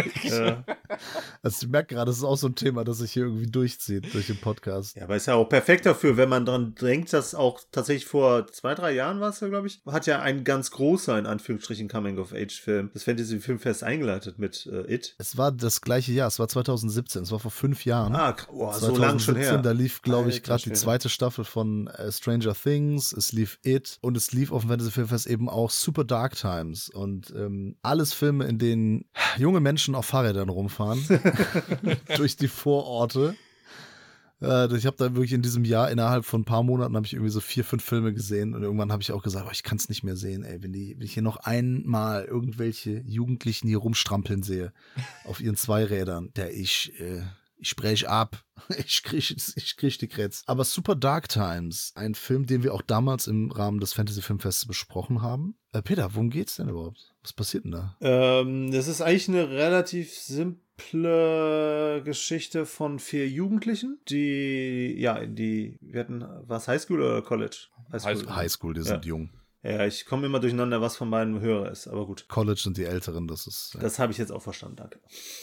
Also ich merke gerade, das ist auch so ein Thema, das sich hier irgendwie durchzieht durch den Podcast. Ja, aber ist ja auch perfekt dafür, wenn man dran denkt, dass auch tatsächlich vor 2-3 Jahren war es ja, glaube ich, hat ja ein ganz großer, in Anführungsstrichen, Coming-of-Age-Film das Fantasy-Filmfest eingeleitet mit It. Es war das gleiche Jahr, es war 2017, es war vor 5 Jahren. So lang schon her. Da lief, glaube ich, gerade die 2. Staffel von Stranger Things, es lief It und es lief auf dem Fantasy-Filmfest eben auch Super Dark Times und alles Filme, in denen junge Menschen auf Fahrrädern rumfahren durch die Vororte. Ich habe da wirklich in diesem Jahr, innerhalb von ein paar Monaten, habe ich irgendwie so 4-5 Filme gesehen und irgendwann habe ich auch gesagt, ich kann es nicht mehr sehen, ey, wenn ich hier noch einmal irgendwelche Jugendlichen hier rumstrampeln sehe auf ihren Zweirädern, ich spreche ab. Ich krieg die Kretz. Aber Super Dark Times, ein Film, den wir auch damals im Rahmen des Fantasy Filmfests besprochen haben. Peter, worum geht's denn überhaupt? Was passiert denn da? Das ist eigentlich eine relativ simple simple Geschichte von 4 Jugendlichen, wir hatten, was, Highschool oder College? Highschool, die sind jung. Ja, ich komme immer durcheinander, was von beiden höher ist, aber gut. College sind die Älteren, das ist... Das habe ich jetzt auch verstanden, danke.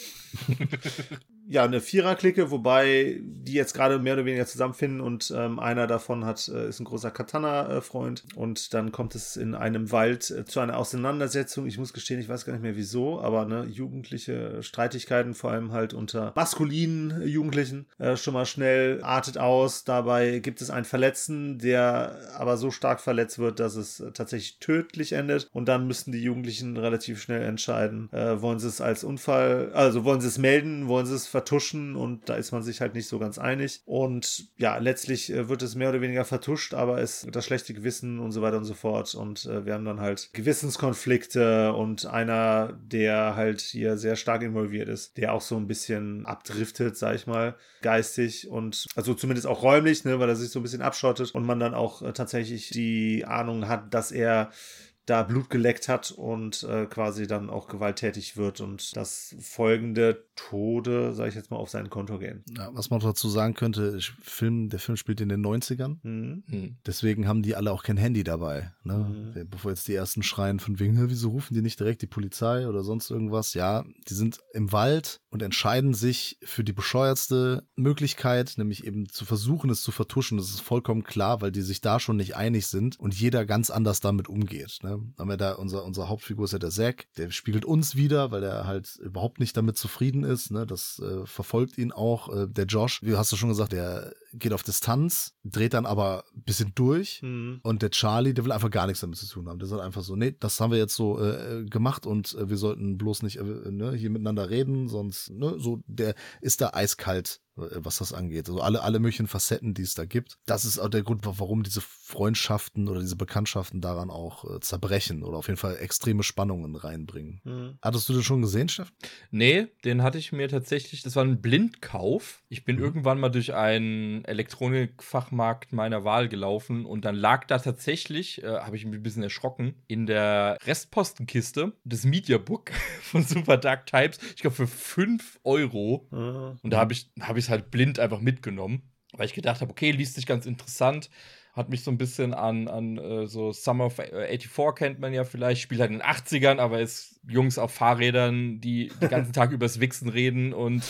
Ja, eine Vierer-Clique, wobei die jetzt gerade mehr oder weniger zusammenfinden und einer davon ist ein großer Katana-Freund und dann kommt es in einem Wald zu einer Auseinandersetzung. Ich muss gestehen, ich weiß gar nicht mehr wieso, aber jugendliche Streitigkeiten, vor allem halt unter maskulinen Jugendlichen, schon mal schnell artet aus. Dabei gibt es einen Verletzten, der aber so stark verletzt wird, dass es tatsächlich tödlich endet und dann müssten die Jugendlichen relativ schnell entscheiden, wollen sie es als Unfall, also wollen sie es melden, wollen sie es vertuschen und da ist man sich halt nicht so ganz einig und ja, letztlich wird es mehr oder weniger vertuscht, aber es das schlechte Gewissen und so weiter und so fort und wir haben dann halt Gewissenskonflikte und einer, der halt hier sehr stark involviert ist, der auch so ein bisschen abdriftet, sag ich mal, geistig und also zumindest auch räumlich, ne, weil er sich so ein bisschen abschottet und man dann auch tatsächlich die Ahnung hat, dass er da Blut geleckt hat und quasi dann auch gewalttätig wird und das folgende Tode, sage ich jetzt mal, auf sein Konto gehen. Ja, was man dazu sagen könnte, der Film spielt in den 90ern. Deswegen haben die alle auch kein Handy dabei. Ne? Bevor jetzt die ersten schreien von wegen, wieso rufen die nicht direkt die Polizei oder sonst irgendwas? Ja, die sind im Wald und entscheiden sich für die bescheuertste Möglichkeit, nämlich eben zu versuchen, es zu vertuschen. Das ist vollkommen klar, weil die sich da schon nicht einig sind und jeder ganz anders damit umgeht. Ne? Haben wir da, unser Hauptfigur ist ja der Zack, der spiegelt uns wieder, weil er halt überhaupt nicht damit zufrieden ist. Ne? Das verfolgt ihn auch. Der Josh, wie hast du schon gesagt, der geht auf Distanz, dreht dann aber ein bisschen durch und der Charlie, der will einfach gar nichts damit zu tun haben. Der sagt einfach so, nee, das haben wir jetzt so gemacht und wir sollten bloß nicht hier miteinander reden, sonst, so, der ist da eiskalt, was das angeht. Also alle möglichen Facetten, die es da gibt. Das ist auch der Grund, warum diese Freundschaften oder diese Bekanntschaften daran auch zerbrechen oder auf jeden Fall extreme Spannungen reinbringen. Hattest du den schon gesehen, Steffen? Nee, den hatte ich mir tatsächlich, das war ein Blindkauf. Ich bin irgendwann mal durch einen Elektronikfachmarkt meiner Wahl gelaufen und dann lag da tatsächlich, habe ich mich ein bisschen erschrocken, in der Restpostenkiste das Mediabook von Super Dark Types, ich glaube für 5 Euro. Und da habe ich es halt blind einfach mitgenommen, weil ich gedacht habe, okay, liest sich ganz interessant. Hat mich so ein bisschen an so Summer of 84 kennt man ja vielleicht. Spielt halt in den 80ern, aber ist Jungs auf Fahrrädern, die den ganzen Tag übers Wichsen reden und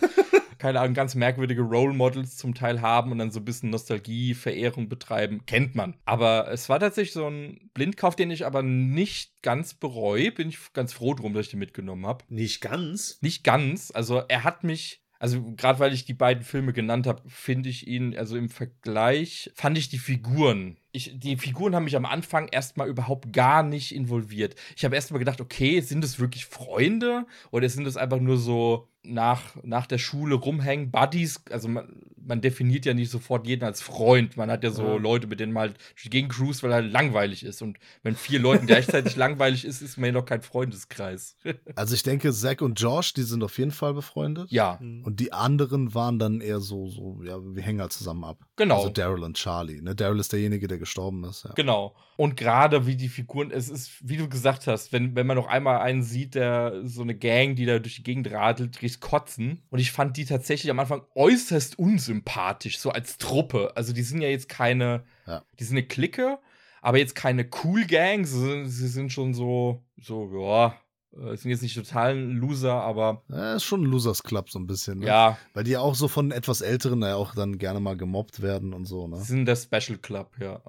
keine Ahnung, ganz merkwürdige Role Models zum Teil haben und dann so ein bisschen Nostalgie, Verehrung betreiben. Kennt man. Aber es war tatsächlich so ein Blindkauf, den ich aber nicht ganz bereue. Bin ich ganz froh drum, dass ich den mitgenommen habe. Nicht ganz? Nicht ganz. Also er hat mich... Also gerade weil ich die beiden Filme genannt habe, finde ich ihn, also im Vergleich, fand ich die Figuren. Die Figuren haben mich am Anfang erstmal überhaupt gar nicht involviert. Ich habe erstmal gedacht, okay, sind das wirklich Freunde? Oder sind das einfach nur so nach der Schule rumhängen, Buddies? Also man definiert ja nicht sofort jeden als Freund. Man hat ja so Leute, mit denen man halt durch die Gegend cruist, weil er halt langweilig ist. Und wenn 4 Leuten gleichzeitig langweilig ist man ja noch kein Freundeskreis. Also ich denke, Zack und Josh, die sind auf jeden Fall befreundet. Ja. Und die anderen waren dann eher so, ja, wir hängen halt zusammen ab. Genau. Also Daryl und Charlie. Ne? Daryl ist derjenige, der gestorben ist. Ja. Genau. Und gerade wie die Figuren, es ist, wie du gesagt hast, wenn man noch einmal einen sieht, der so eine Gang, die da durch die Gegend radelt, kriegt kotzen. Und ich fand die tatsächlich am Anfang äußerst unsympathisch, so als Truppe. Also die sind ja jetzt keine, die sind eine Clique, aber jetzt keine Cool Gang. Sie sind schon so, ja, sind jetzt nicht total ein Loser, aber. Ja, ist schon ein Losers Club so ein bisschen, ne? Ja. Weil die ja auch so von etwas Älteren ja auch dann gerne mal gemobbt werden und so, ne? Sie sind der Special Club, ja.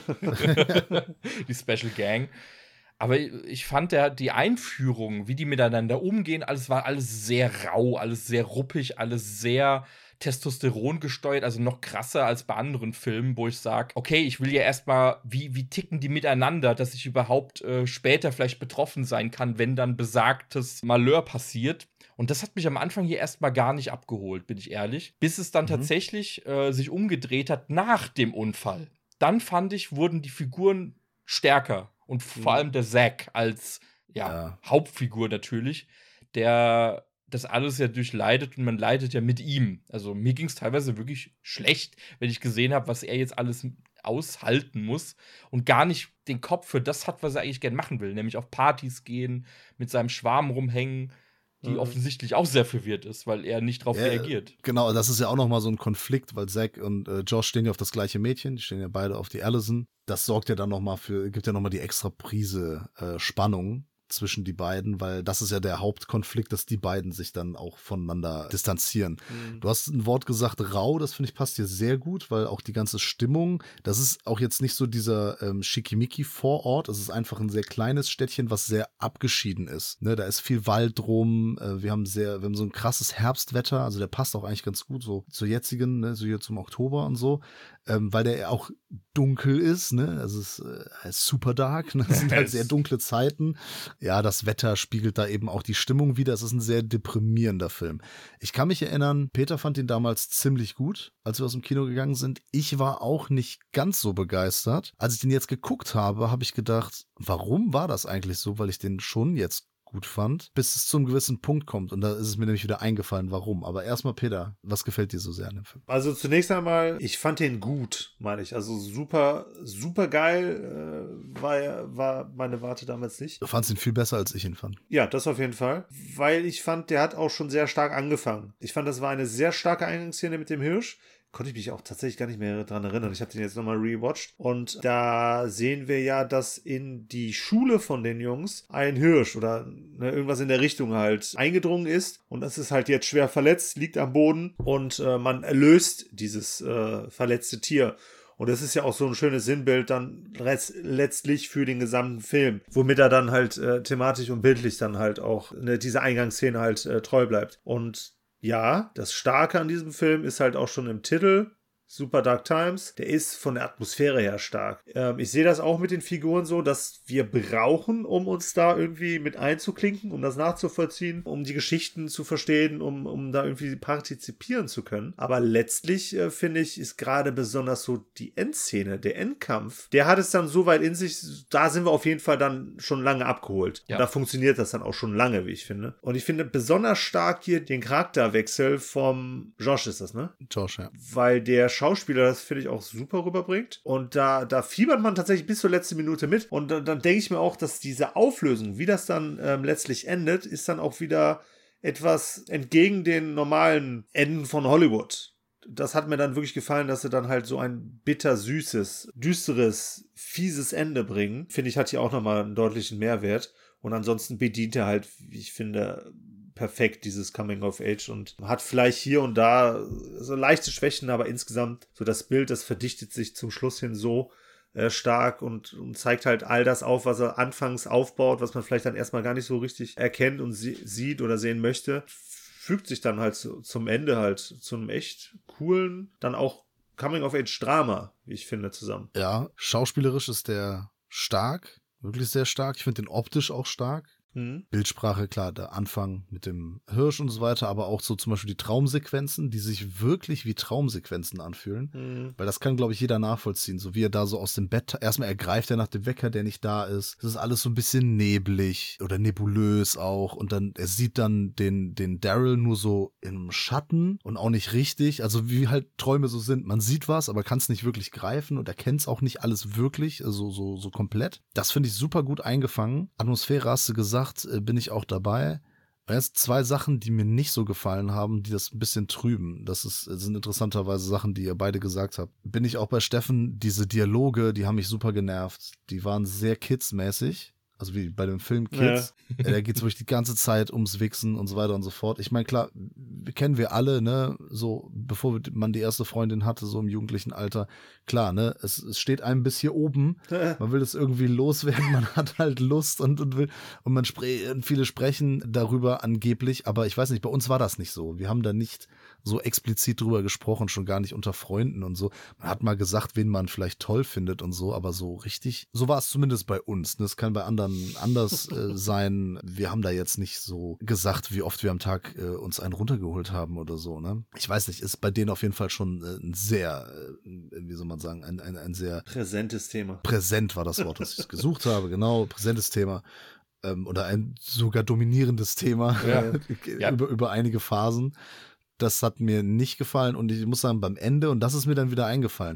Die Special Gang. Aber ich fand die Einführung, wie die miteinander umgehen, war alles sehr rau, alles sehr ruppig, alles sehr Testosteron gesteuert, also noch krasser als bei anderen Filmen, wo ich sage, okay, ich will ja erstmal, wie ticken die miteinander, dass ich überhaupt später vielleicht betroffen sein kann, wenn dann besagtes Malheur passiert. Und das hat mich am Anfang hier erstmal gar nicht abgeholt, bin ich ehrlich. Bis es dann tatsächlich sich umgedreht hat nach dem Unfall. Dann fand ich, wurden die Figuren stärker. Und vor allem der Zack als Hauptfigur natürlich, der das alles ja durchleidet und man leidet ja mit ihm. Also mir ging es teilweise wirklich schlecht, wenn ich gesehen habe, was er jetzt alles aushalten muss und gar nicht den Kopf für das hat, was er eigentlich gern machen will, nämlich auf Partys gehen, mit seinem Schwarm rumhängen. die offensichtlich auch sehr verwirrt ist, weil er nicht drauf reagiert. Genau, das ist ja auch nochmal so ein Konflikt, weil Zack und Josh stehen ja auf das gleiche Mädchen, die stehen ja beide auf die Allison. Das sorgt ja dann nochmal gibt ja nochmal die extra Prise Spannung zwischen die beiden, weil das ist ja der Hauptkonflikt, dass die beiden sich dann auch voneinander distanzieren. Du hast ein Wort gesagt, rau, das finde ich passt hier sehr gut, weil auch die ganze Stimmung, das ist auch jetzt nicht so dieser Schickimicki-Vorort, es ist einfach ein sehr kleines Städtchen, was sehr abgeschieden ist. Ne, da ist viel Wald drum, wir haben so ein krasses Herbstwetter, also der passt auch eigentlich ganz gut so zur jetzigen, ne, so hier zum Oktober und so, weil der auch dunkel ist, ne, also es ist super dark, ne? Das sind halt sehr dunkle Zeiten. Ja, das Wetter spiegelt da eben auch die Stimmung wider. Es ist ein sehr deprimierender Film. Ich kann mich erinnern, Peter fand ihn damals ziemlich gut, als wir aus dem Kino gegangen sind. Ich war auch nicht ganz so begeistert. Als ich den jetzt geguckt habe, habe ich gedacht, warum war das eigentlich so? Weil ich den schon jetzt gut fand, bis es zu einem gewissen Punkt kommt. Und da ist es mir nämlich wieder eingefallen, warum. Aber erstmal, Peter, was gefällt dir so sehr an dem Film? Also zunächst einmal, ich fand den gut, meine ich. Also super, super geil war meine Warte damals nicht. Du fandst ihn viel besser, als ich ihn fand. Ja, das auf jeden Fall. Weil ich fand, der hat auch schon sehr stark angefangen. Ich fand, das war eine sehr starke Eingangsszene mit dem Hirsch. Konnte ich mich auch tatsächlich gar nicht mehr dran erinnern. Ich habe den jetzt nochmal rewatcht. Und da sehen wir ja, dass in die Schule von den Jungs ein Hirsch oder irgendwas in der Richtung halt eingedrungen ist. Und das ist halt jetzt schwer verletzt, liegt am Boden. Und man erlöst dieses verletzte Tier. Und das ist ja auch so ein schönes Sinnbild dann letztlich für den gesamten Film. Womit er dann halt thematisch und bildlich dann halt auch diese Eingangsszene halt treu bleibt. Und ja, das Starke an diesem Film ist halt auch schon im Titel, Super Dark Times. Der ist von der Atmosphäre her stark. Ich sehe das auch mit den Figuren so, dass wir brauchen, um uns da irgendwie mit einzuklinken, um das nachzuvollziehen, um die Geschichten zu verstehen, um da irgendwie partizipieren zu können. Aber letztlich, finde ich, ist gerade besonders so die Endszene, der Endkampf, der hat es dann so weit in sich, da sind wir auf jeden Fall dann schon lange abgeholt. Ja. Und da funktioniert das dann auch schon lange, wie ich finde. Und ich finde besonders stark hier den Charakterwechsel vom Josh ist das, ne? Josh, ja. Weil der Schauspieler das, finde ich, auch super rüberbringt. Und da fiebert man tatsächlich bis zur letzten Minute mit. Und dann denke ich mir auch, dass diese Auflösung, wie das dann letztlich endet, ist dann auch wieder etwas entgegen den normalen Enden von Hollywood. Das hat mir dann wirklich gefallen, dass sie dann halt so ein bittersüßes, düsteres, fieses Ende bringen. Finde ich, hat hier auch nochmal einen deutlichen Mehrwert. Und ansonsten bedient er halt, wie ich finde, perfekt dieses Coming of Age und hat vielleicht hier und da so leichte Schwächen, aber insgesamt so das Bild, das verdichtet sich zum Schluss hin so stark und zeigt halt all das auf, was er anfangs aufbaut, was man vielleicht dann erstmal gar nicht so richtig erkennt und sieht oder sehen möchte, fügt sich dann halt zum Ende halt zu einem echt coolen, dann auch Coming of Age Drama, wie ich finde, zusammen. Ja, schauspielerisch ist der stark, wirklich sehr stark. Ich finde den optisch auch stark. Bildsprache, klar, der Anfang mit dem Hirsch und so weiter, aber auch so zum Beispiel die Traumsequenzen, die sich wirklich wie Traumsequenzen anfühlen, weil das kann, glaube ich, jeder nachvollziehen, so wie er da so aus dem Bett, erstmal ergreift er nach dem Wecker, der nicht da ist, das ist alles so ein bisschen neblig oder nebulös auch und dann, er sieht dann den Daryl nur so im Schatten und auch nicht richtig, also wie halt Träume so sind, man sieht was, aber kann es nicht wirklich greifen und erkennt es auch nicht alles wirklich, also so komplett. Das finde ich super gut eingefangen. Atmosphäre hast du gesagt, bin ich auch dabei. Jetzt 2 Sachen, die mir nicht so gefallen haben, die das ein bisschen trüben. Das sind interessanterweise Sachen, die ihr beide gesagt habt. Bin ich auch bei Steffen, diese Dialoge, die haben mich super genervt. Die waren sehr kidsmäßig. Also wie bei dem Film Kids. Ja. Da geht es wirklich die ganze Zeit ums Wichsen und so weiter und so fort. Ich meine, klar, kennen wir alle, ne, so, bevor man die erste Freundin hatte, so im jugendlichen Alter, klar, ne, es steht einem bis hier oben, man will es irgendwie loswerden, man hat halt Lust und viele sprechen darüber angeblich, aber ich weiß nicht, bei uns war das nicht so. Wir haben da nicht so explizit drüber gesprochen, schon gar nicht unter Freunden und so. Man hat mal gesagt, wen man vielleicht toll findet und so, aber so richtig, so war es zumindest bei uns. Das kann bei anderen anders sein. Wir haben da jetzt nicht so gesagt, wie oft wir am Tag uns einen runtergeholt haben oder so, ne? Ich weiß nicht, ist bei denen auf jeden Fall schon ein sehr, wie soll man sagen, ein sehr präsentes Thema. Präsent war das Wort, das ich gesucht habe, genau, präsentes Thema. Oder ein sogar dominierendes Thema über einige Phasen. Das hat mir nicht gefallen und ich muss sagen, beim Ende, und das ist mir dann wieder eingefallen,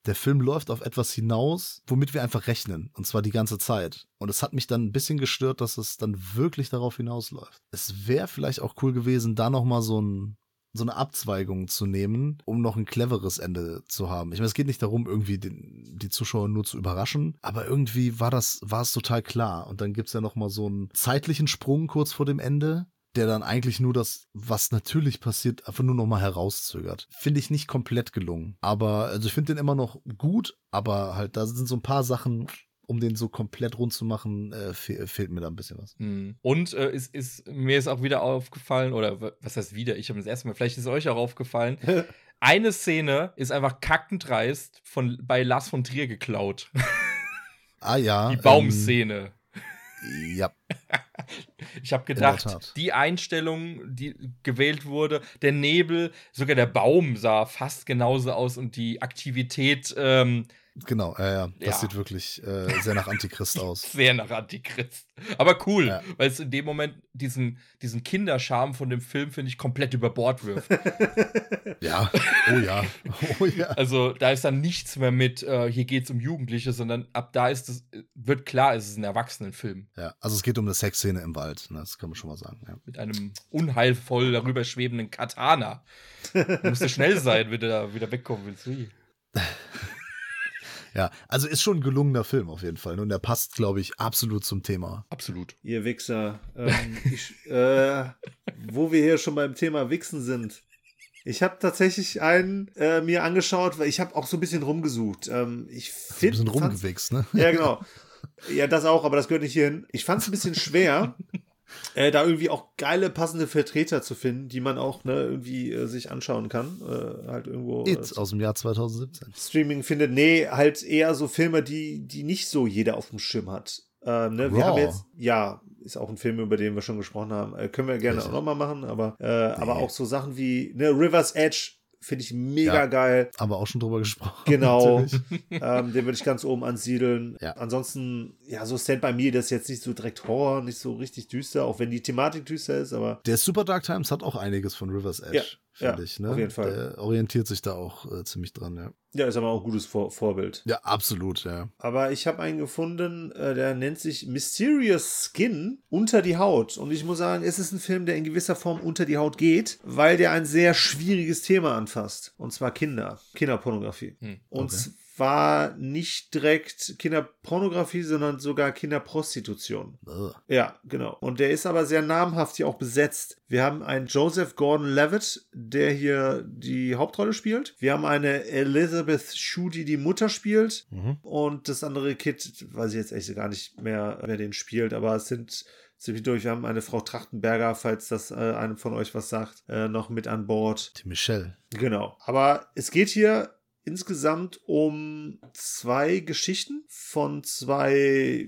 der Film läuft auf etwas hinaus, womit wir einfach rechnen. Und zwar die ganze Zeit. Und es hat mich dann ein bisschen gestört, dass es dann wirklich darauf hinausläuft. Es wäre vielleicht auch cool gewesen, da nochmal so eine Abzweigung zu nehmen, um noch ein cleveres Ende zu haben. Ich meine, es geht nicht darum, irgendwie die Zuschauer nur zu überraschen, aber irgendwie war es total klar. Und dann gibt's ja nochmal so einen zeitlichen Sprung kurz vor dem Ende, der dann eigentlich nur das, was natürlich passiert, einfach nur nochmal herauszögert. Finde ich nicht komplett gelungen. Aber, also ich finde den immer noch gut, aber halt, da sind so ein paar Sachen, um den so komplett rund zu machen, fehlt mir da ein bisschen was. Und mir ist auch wieder aufgefallen, oder was heißt wieder? Ich habe das erste Mal, vielleicht ist es euch auch aufgefallen. Eine Szene ist einfach kackendreist bei Lars von Trier geklaut. Ah ja. Die Baumszene. Ja. Ich habe gedacht, die Einstellung, die gewählt wurde, der Nebel, sogar der Baum sah fast genauso aus und die Aktivität. Genau, das sieht wirklich sehr nach Antichrist aus. Sehr nach Antichrist. Aber cool, weil es in dem Moment diesen Kinderscharme von dem Film, finde ich, komplett über Bord wirft. Ja, oh ja. Also da ist dann nichts mehr mit, hier geht's um Jugendliche, sondern ab da wird klar, es ist ein Erwachsenenfilm. Ja, also es geht um eine Sexszene im Wald, ne? Das kann man schon mal sagen. Ja. Mit einem unheilvoll darüber schwebenden Katana. Du musst ja schnell sein, wenn du da wieder wegkommen willst. Ja, also ist schon ein gelungener Film auf jeden Fall. Und der passt, glaube ich, absolut zum Thema. Absolut. Ihr Wichser. Wo wir hier schon beim Thema Wichsen sind. Ich habe tatsächlich einen mir angeschaut, weil ich habe auch so ein bisschen rumgesucht. Ein bisschen rumgewichst, ne? Ja, genau. Ja, das auch, aber das gehört nicht hierhin. Ich fand es ein bisschen schwer, da irgendwie auch geile, passende Vertreter zu finden, die man auch irgendwie sich anschauen kann. Halt irgendwo. Aus dem Jahr 2017. Streaming findet. Nee, halt eher so Filme, die nicht so jeder auf dem Schirm hat. Ne? Wir haben jetzt, ist auch ein Film, über den wir schon gesprochen haben. Können wir gerne auch nochmal machen, aber auch so Sachen wie River's Edge. Finde ich mega geil. Aber auch schon drüber gesprochen. Genau. Den würde ich ganz oben ansiedeln. Ja. Ansonsten, so Stand By Me, das ist jetzt nicht so direkt Horror, nicht so richtig düster, auch wenn die Thematik düster ist, aber. Der Super Dark Times hat auch einiges von River's Edge, finde ich. Ne? Auf jeden Fall. Der orientiert sich da auch ziemlich dran, ja. Ja, ist aber auch ein gutes Vorbild. Ja, absolut, ja. Aber ich habe einen gefunden, der nennt sich Mysterious Skin, unter die Haut. Und ich muss sagen, es ist ein Film, der in gewisser Form unter die Haut geht, weil der ein sehr schwieriges Thema anfasst. Und zwar Kinderpornografie. Und zwar nicht direkt Kinderpornografie, sondern sogar Kinderprostitution. Ja, genau. Und der ist aber sehr namhaft hier auch besetzt. Wir haben einen Joseph Gordon-Levitt, der hier die Hauptrolle spielt. Wir haben eine Elizabeth Shue, die die Mutter spielt. Und das andere Kind, weiß ich jetzt echt gar nicht mehr, wer den spielt, aber es sind ziemlich durch. Wir haben eine Frau Trachtenberger, falls das einem von euch was sagt, noch mit an Bord. Die Michelle. Genau. Aber es geht hier insgesamt um 2 Geschichten von 2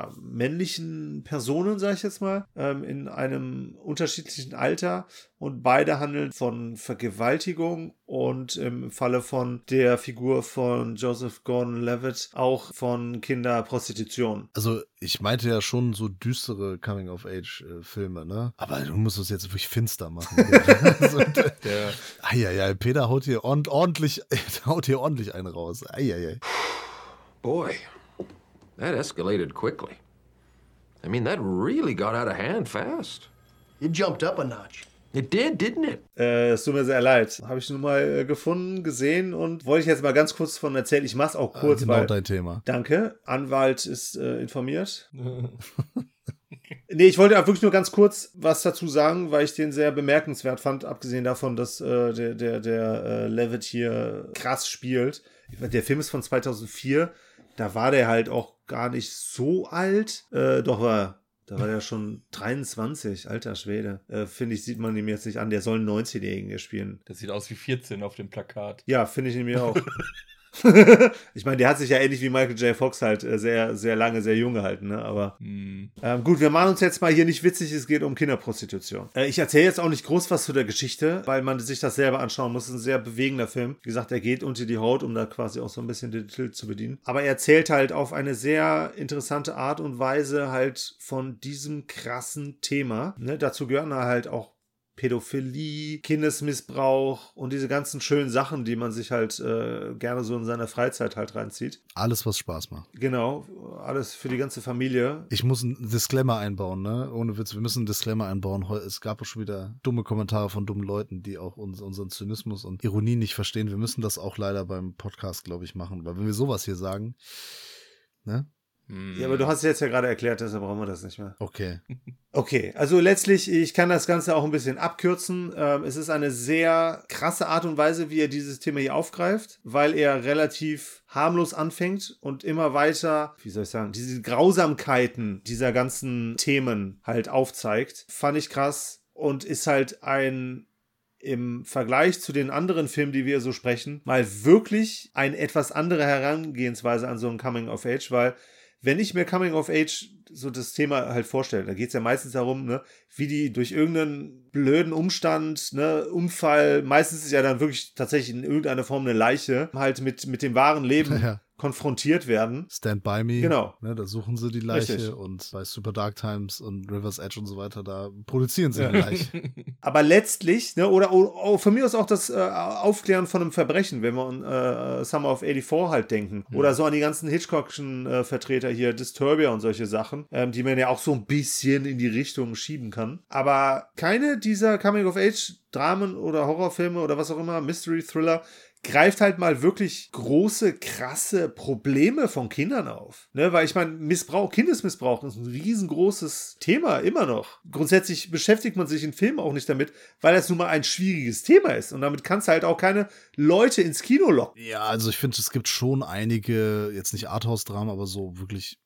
männlichen Personen, sage ich jetzt mal, in einem unterschiedlichen Alter, und beide handeln von Vergewaltigung und im Falle von der Figur von Joseph Gordon-Levitt auch von Kinderprostitution. Also ich meinte ja schon so düstere Coming-of-Age-Filme, ne? Aber du musst es jetzt wirklich finster machen. Peter haut hier ordentlich einen raus. Boy, that escalated quickly. I mean, that really got out of hand fast. It jumped up a notch. It did, didn't it? Es tut mir sehr leid. Habe ich nun mal gefunden, gesehen und wollte ich jetzt mal ganz kurz von erzählen. Ich mache es auch kurz, genau weil... dein Thema. Danke. Anwalt ist informiert. Nee, ich wollte wirklich nur ganz kurz was dazu sagen, weil ich den sehr bemerkenswert fand, abgesehen davon, dass der Levitt hier krass spielt. Der Film ist von 2004. Da war der halt auch gar nicht so alt. Da war der schon 23, alter Schwede. Finde ich, sieht man ihm jetzt nicht an. Der soll einen 19-Jährigen spielen. Das sieht aus wie 14 auf dem Plakat. Ja, finde ich nämlich auch. Ich meine, der hat sich ja ähnlich wie Michael J. Fox halt sehr, sehr lange, sehr jung gehalten, ne? Aber gut, wir machen uns jetzt mal hier nicht witzig, es geht um Kinderprostitution. Ich erzähle jetzt auch nicht groß was zu der Geschichte, weil man sich das selber anschauen muss. Es ist ein sehr bewegender Film. Wie gesagt, er geht unter die Haut, um da quasi auch so ein bisschen den Tilt zu bedienen. Aber er erzählt halt auf eine sehr interessante Art und Weise halt von diesem krassen Thema. Ne? Dazu gehören halt auch Pädophilie, Kindesmissbrauch und diese ganzen schönen Sachen, die man sich halt gerne so in seiner Freizeit halt reinzieht. Alles, was Spaß macht. Genau, alles für die ganze Familie. Ich muss einen Disclaimer einbauen, ne? Ohne Witz, wir müssen einen Disclaimer einbauen. Es gab auch schon wieder dumme Kommentare von dummen Leuten, die auch unseren Zynismus und Ironie nicht verstehen. Wir müssen das auch leider beim Podcast, glaube ich, machen. Weil wenn wir sowas hier sagen, ne? Ja, aber du hast es jetzt ja gerade erklärt, deshalb brauchen wir das nicht mehr. Okay. Okay, also letztlich, ich kann das Ganze auch ein bisschen abkürzen. Es ist eine sehr krasse Art und Weise, wie er dieses Thema hier aufgreift, weil er relativ harmlos anfängt und immer weiter, wie soll ich sagen, diese Grausamkeiten dieser ganzen Themen halt aufzeigt. Fand ich krass und ist halt im Vergleich zu den anderen Filmen, die wir so sprechen, mal wirklich eine etwas andere Herangehensweise an so ein Coming-of-Age, weil wenn ich mir Coming of Age so das Thema halt vorstelle, da geht es ja meistens darum, ne, wie die durch irgendeinen blöden Umstand, ne, Unfall, meistens ist ja dann wirklich tatsächlich in irgendeiner Form eine Leiche, halt mit dem wahren Leben konfrontiert werden. Stand By Me. Genau. Ne, da suchen sie die Leiche. Richtig. Und bei Super Dark Times und River's Edge und so weiter, da produzieren sie die Leiche. Aber letztlich, ne, oder von mir aus auch das Aufklären von einem Verbrechen, wenn wir an Summer of 84 halt denken. Oder so an die ganzen Hitchcock'schen Vertreter hier, Disturbia und solche Sachen, die man ja auch so ein bisschen in die Richtung schieben kann. Aber keine dieser Coming-of-Age-Dramen oder Horrorfilme oder was auch immer, Mystery-Thriller, greift halt mal wirklich große, krasse Probleme von Kindern auf. Ne, weil ich meine, Kindesmissbrauch ist ein riesengroßes Thema immer noch. Grundsätzlich beschäftigt man sich in Filmen auch nicht damit, weil das nun mal ein schwieriges Thema ist. Und damit kannst du halt auch keine Leute ins Kino locken. Ja, also ich finde, es gibt schon einige, jetzt nicht Arthouse-Dramen, aber so wirklich,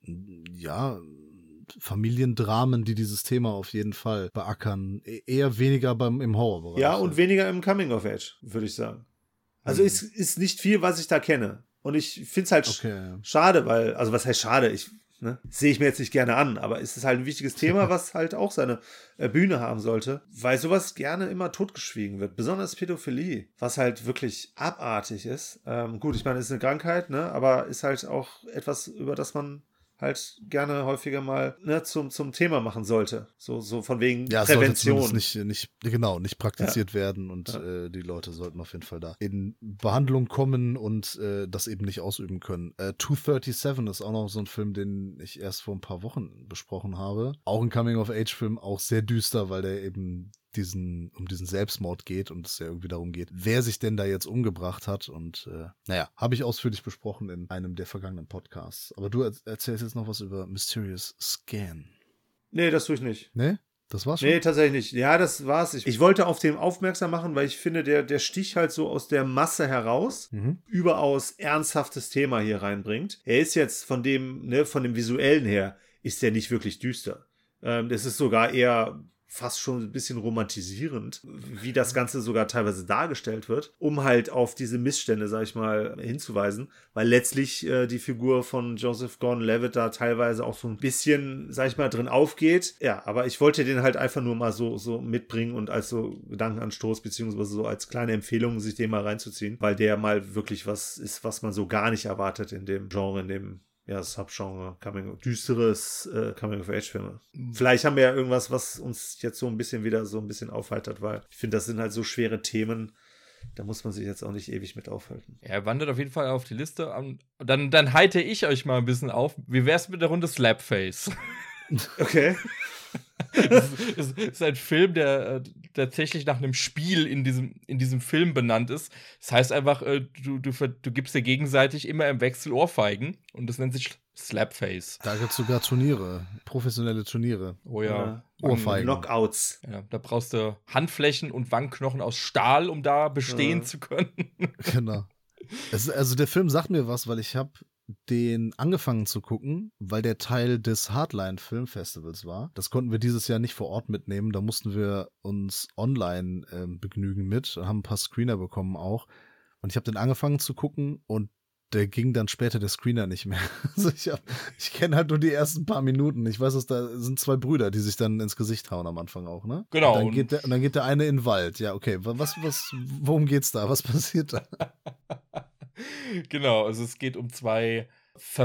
ja, Familiendramen, die dieses Thema auf jeden Fall beackern. Eher weniger im Horrorbereich. Ja, und weniger im Coming-of-Age, würde ich sagen. Also es ist nicht viel, was ich da kenne. Und ich finde es halt schade, weil, also was heißt schade? Sehe ich mir jetzt nicht gerne an, aber es ist halt ein wichtiges Thema, was halt auch seine Bühne haben sollte, weil sowas gerne immer totgeschwiegen wird. Besonders Pädophilie, was halt wirklich abartig ist. Gut, ich meine, es ist eine Krankheit, ne, aber ist halt auch etwas, über das man halt gerne häufiger mal zum Thema machen sollte. So von wegen Prävention. Ja, es sollte nicht praktiziert werden und die Leute sollten auf jeden Fall da in Behandlung kommen und das eben nicht ausüben können. 237 ist auch noch so ein Film, den ich erst vor ein paar Wochen besprochen habe. Auch ein Coming-of-Age-Film, auch sehr düster, weil der eben um diesen Selbstmord geht und es ja irgendwie darum geht, wer sich denn da jetzt umgebracht hat und habe ich ausführlich besprochen in einem der vergangenen Podcasts. Aber du erzählst jetzt noch was über Mysterious Scan. Nee, das tue ich nicht. Nee? Das war's schon? Nee, tatsächlich nicht. Ja, das war's. Ich wollte auf den aufmerksam machen, weil ich finde, der Stich halt so aus der Masse heraus überaus ernsthaftes Thema hier reinbringt. Er ist jetzt von dem Visuellen her, ist der nicht wirklich düster. Das ist sogar eher fast schon ein bisschen romantisierend, wie das Ganze sogar teilweise dargestellt wird, um halt auf diese Missstände, sag ich mal, hinzuweisen, weil letztlich die Figur von Joseph Gordon-Levitt da teilweise auch so ein bisschen, sag ich mal, drin aufgeht. Ja, aber ich wollte den halt einfach nur mal so mitbringen und als so Gedankenanstoß, beziehungsweise so als kleine Empfehlung, sich den mal reinzuziehen, weil der mal wirklich was ist, was man so gar nicht erwartet in dem Genre, in dem Subgenre, düsteres Coming-of-Age-Filme. Vielleicht haben wir ja irgendwas, was uns jetzt so ein bisschen wieder so ein bisschen aufheitert, weil ich finde, das sind halt so schwere Themen, da muss man sich jetzt auch nicht ewig mit aufhalten. Er wandert auf jeden Fall auf die Liste. Dann heite ich euch mal ein bisschen auf. Wie wär's mit der Runde Slapface? Okay. Das ist ein Film, der tatsächlich nach einem Spiel in diesem Film benannt ist. Das heißt einfach, du gibst dir gegenseitig immer im Wechsel Ohrfeigen und das nennt sich Slapface. Da gibt es sogar Turniere, professionelle Turniere. Oh ja. Ohrfeigen. Knockouts. Ja, da brauchst du Handflächen und Wangenknochen aus Stahl, um da bestehen zu können. Genau. Also der Film sagt mir was, weil ich habe den angefangen zu gucken, weil der Teil des Hardline Filmfestivals war. Das konnten wir dieses Jahr nicht vor Ort mitnehmen. Da mussten wir uns online begnügen mit, haben ein paar Screener bekommen auch. Und ich habe den angefangen zu gucken und der ging dann später der Screener nicht mehr. Also ich kenne halt nur die ersten paar Minuten. Ich weiß, dass da sind zwei Brüder, die sich dann ins Gesicht hauen am Anfang auch, ne? Genau. Und dann geht der eine in den Wald. Ja, okay. Worum geht's da? Was passiert da? Genau, also es geht um zwei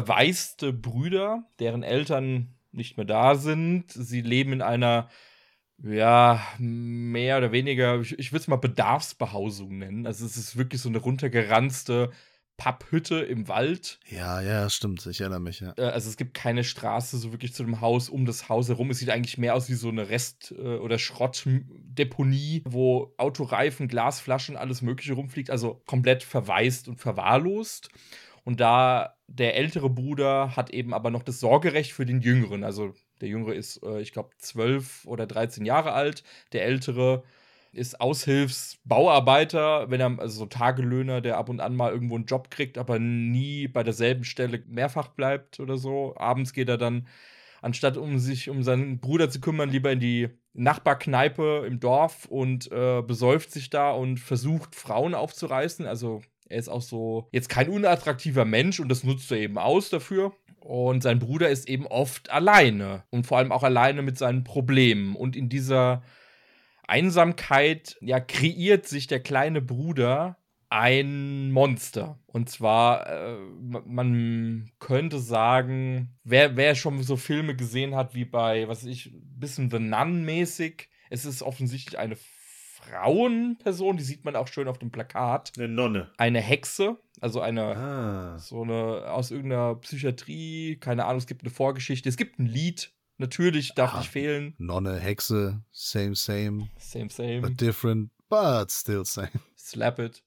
verwaiste Brüder, deren Eltern nicht mehr da sind. Sie leben in einer Ja, mehr oder weniger, ich würde es mal Bedarfsbehausung nennen. Also es ist wirklich so eine runtergeranzte Papphütte im Wald. Ja, stimmt. Ich erinnere mich, ja. Also es gibt keine Straße so wirklich zu dem Haus, um das Haus herum. Es sieht eigentlich mehr aus wie so eine Rest- oder Schrottdeponie, wo Autoreifen, Glasflaschen, alles Mögliche rumfliegt. Also komplett verwaist und verwahrlost. Und da der ältere Bruder hat eben aber noch das Sorgerecht für den Jüngeren. Also der Jüngere ist, ich glaube, 12 oder 13 Jahre alt. Der Ältere ist Aushilfsbauarbeiter, wenn er, also so Tagelöhner, der ab und an mal irgendwo einen Job kriegt, aber nie bei derselben Stelle mehrfach bleibt oder so. Abends geht er dann, anstatt sich um seinen Bruder zu kümmern, lieber in die Nachbarkneipe im Dorf und besäuft sich da und versucht, Frauen aufzureißen. Also er ist auch so jetzt kein unattraktiver Mensch und das nutzt er eben aus dafür. Und sein Bruder ist eben oft alleine und vor allem auch alleine mit seinen Problemen. Und in dieser Einsamkeit, ja, kreiert sich der kleine Bruder ein Monster. Und zwar, man könnte sagen, wer schon so Filme gesehen hat wie bei, was weiß ich, ein bisschen The Nun-mäßig, es ist offensichtlich eine Frauenperson, die sieht man auch schön auf dem Plakat. Eine Nonne. Eine Hexe, also so eine aus irgendeiner Psychiatrie, keine Ahnung, es gibt eine Vorgeschichte, es gibt ein Lied, natürlich darf nicht fehlen. Nonne, Hexe, same, Same. but different, but still same. Slap it.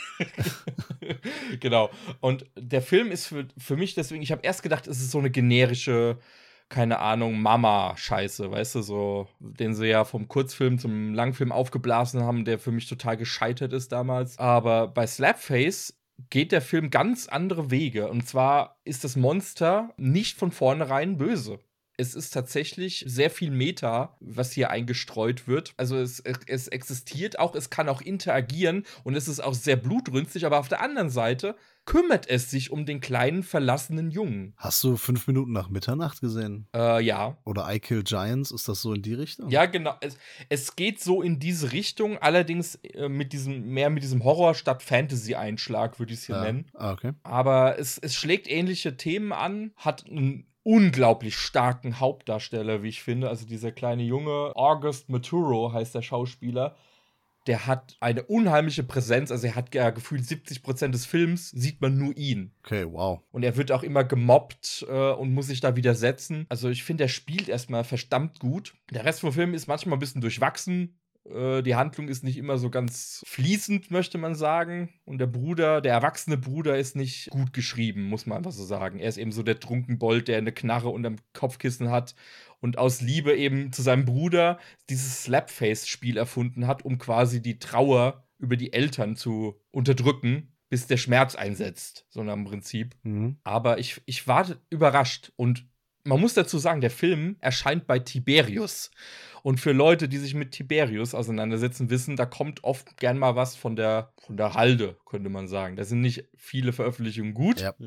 Genau. Und der Film ist für mich deswegen, ich habe erst gedacht, es ist so eine generische, keine Ahnung, Mama-Scheiße, weißt du, so, den sie ja vom Kurzfilm zum Langfilm aufgeblasen haben, der für mich total gescheitert ist damals. Aber bei Slapface geht der Film ganz andere Wege. Und zwar ist das Monster nicht von vornherein böse. Es ist tatsächlich sehr viel Meta, was hier eingestreut wird. Also es existiert auch, es kann auch interagieren und es ist auch sehr blutrünstig, aber auf der anderen Seite kümmert es sich um den kleinen verlassenen Jungen. Hast du 5 Minuten nach Mitternacht gesehen? Ja. Oder I Kill Giants, ist das so in die Richtung? Ja, genau. Es geht so in diese Richtung, allerdings mit diesem Horror- statt Fantasy-Einschlag, würde ich es hier nennen. Okay. Aber es schlägt ähnliche Themen an, hat einen unglaublich starken Hauptdarsteller, wie ich finde. Also dieser kleine Junge, August Maturo heißt der Schauspieler, der hat eine unheimliche Präsenz. Also er hat ja gefühlt 70% des Films, sieht man nur ihn. Okay, wow. Und er wird auch immer gemobbt und muss sich da widersetzen. Also ich finde, er spielt erstmal verdammt gut. Der Rest vom Film ist manchmal ein bisschen durchwachsen. Die Handlung ist nicht immer so ganz fließend, möchte man sagen. Und der erwachsene Bruder, ist nicht gut geschrieben, muss man einfach so sagen. Er ist eben so der Trunkenbold, der eine Knarre unterm Kopfkissen hat und aus Liebe eben zu seinem Bruder dieses Slapface-Spiel erfunden hat, um quasi die Trauer über die Eltern zu unterdrücken, bis der Schmerz einsetzt, so nach dem Prinzip. Mhm. Aber ich war überrascht und man muss dazu sagen, der Film erscheint bei Tiberius. Und für Leute, die sich mit Tiberius auseinandersetzen, wissen, da kommt oft gern mal was von der Halde, könnte man sagen. Da sind nicht viele Veröffentlichungen gut. Ja.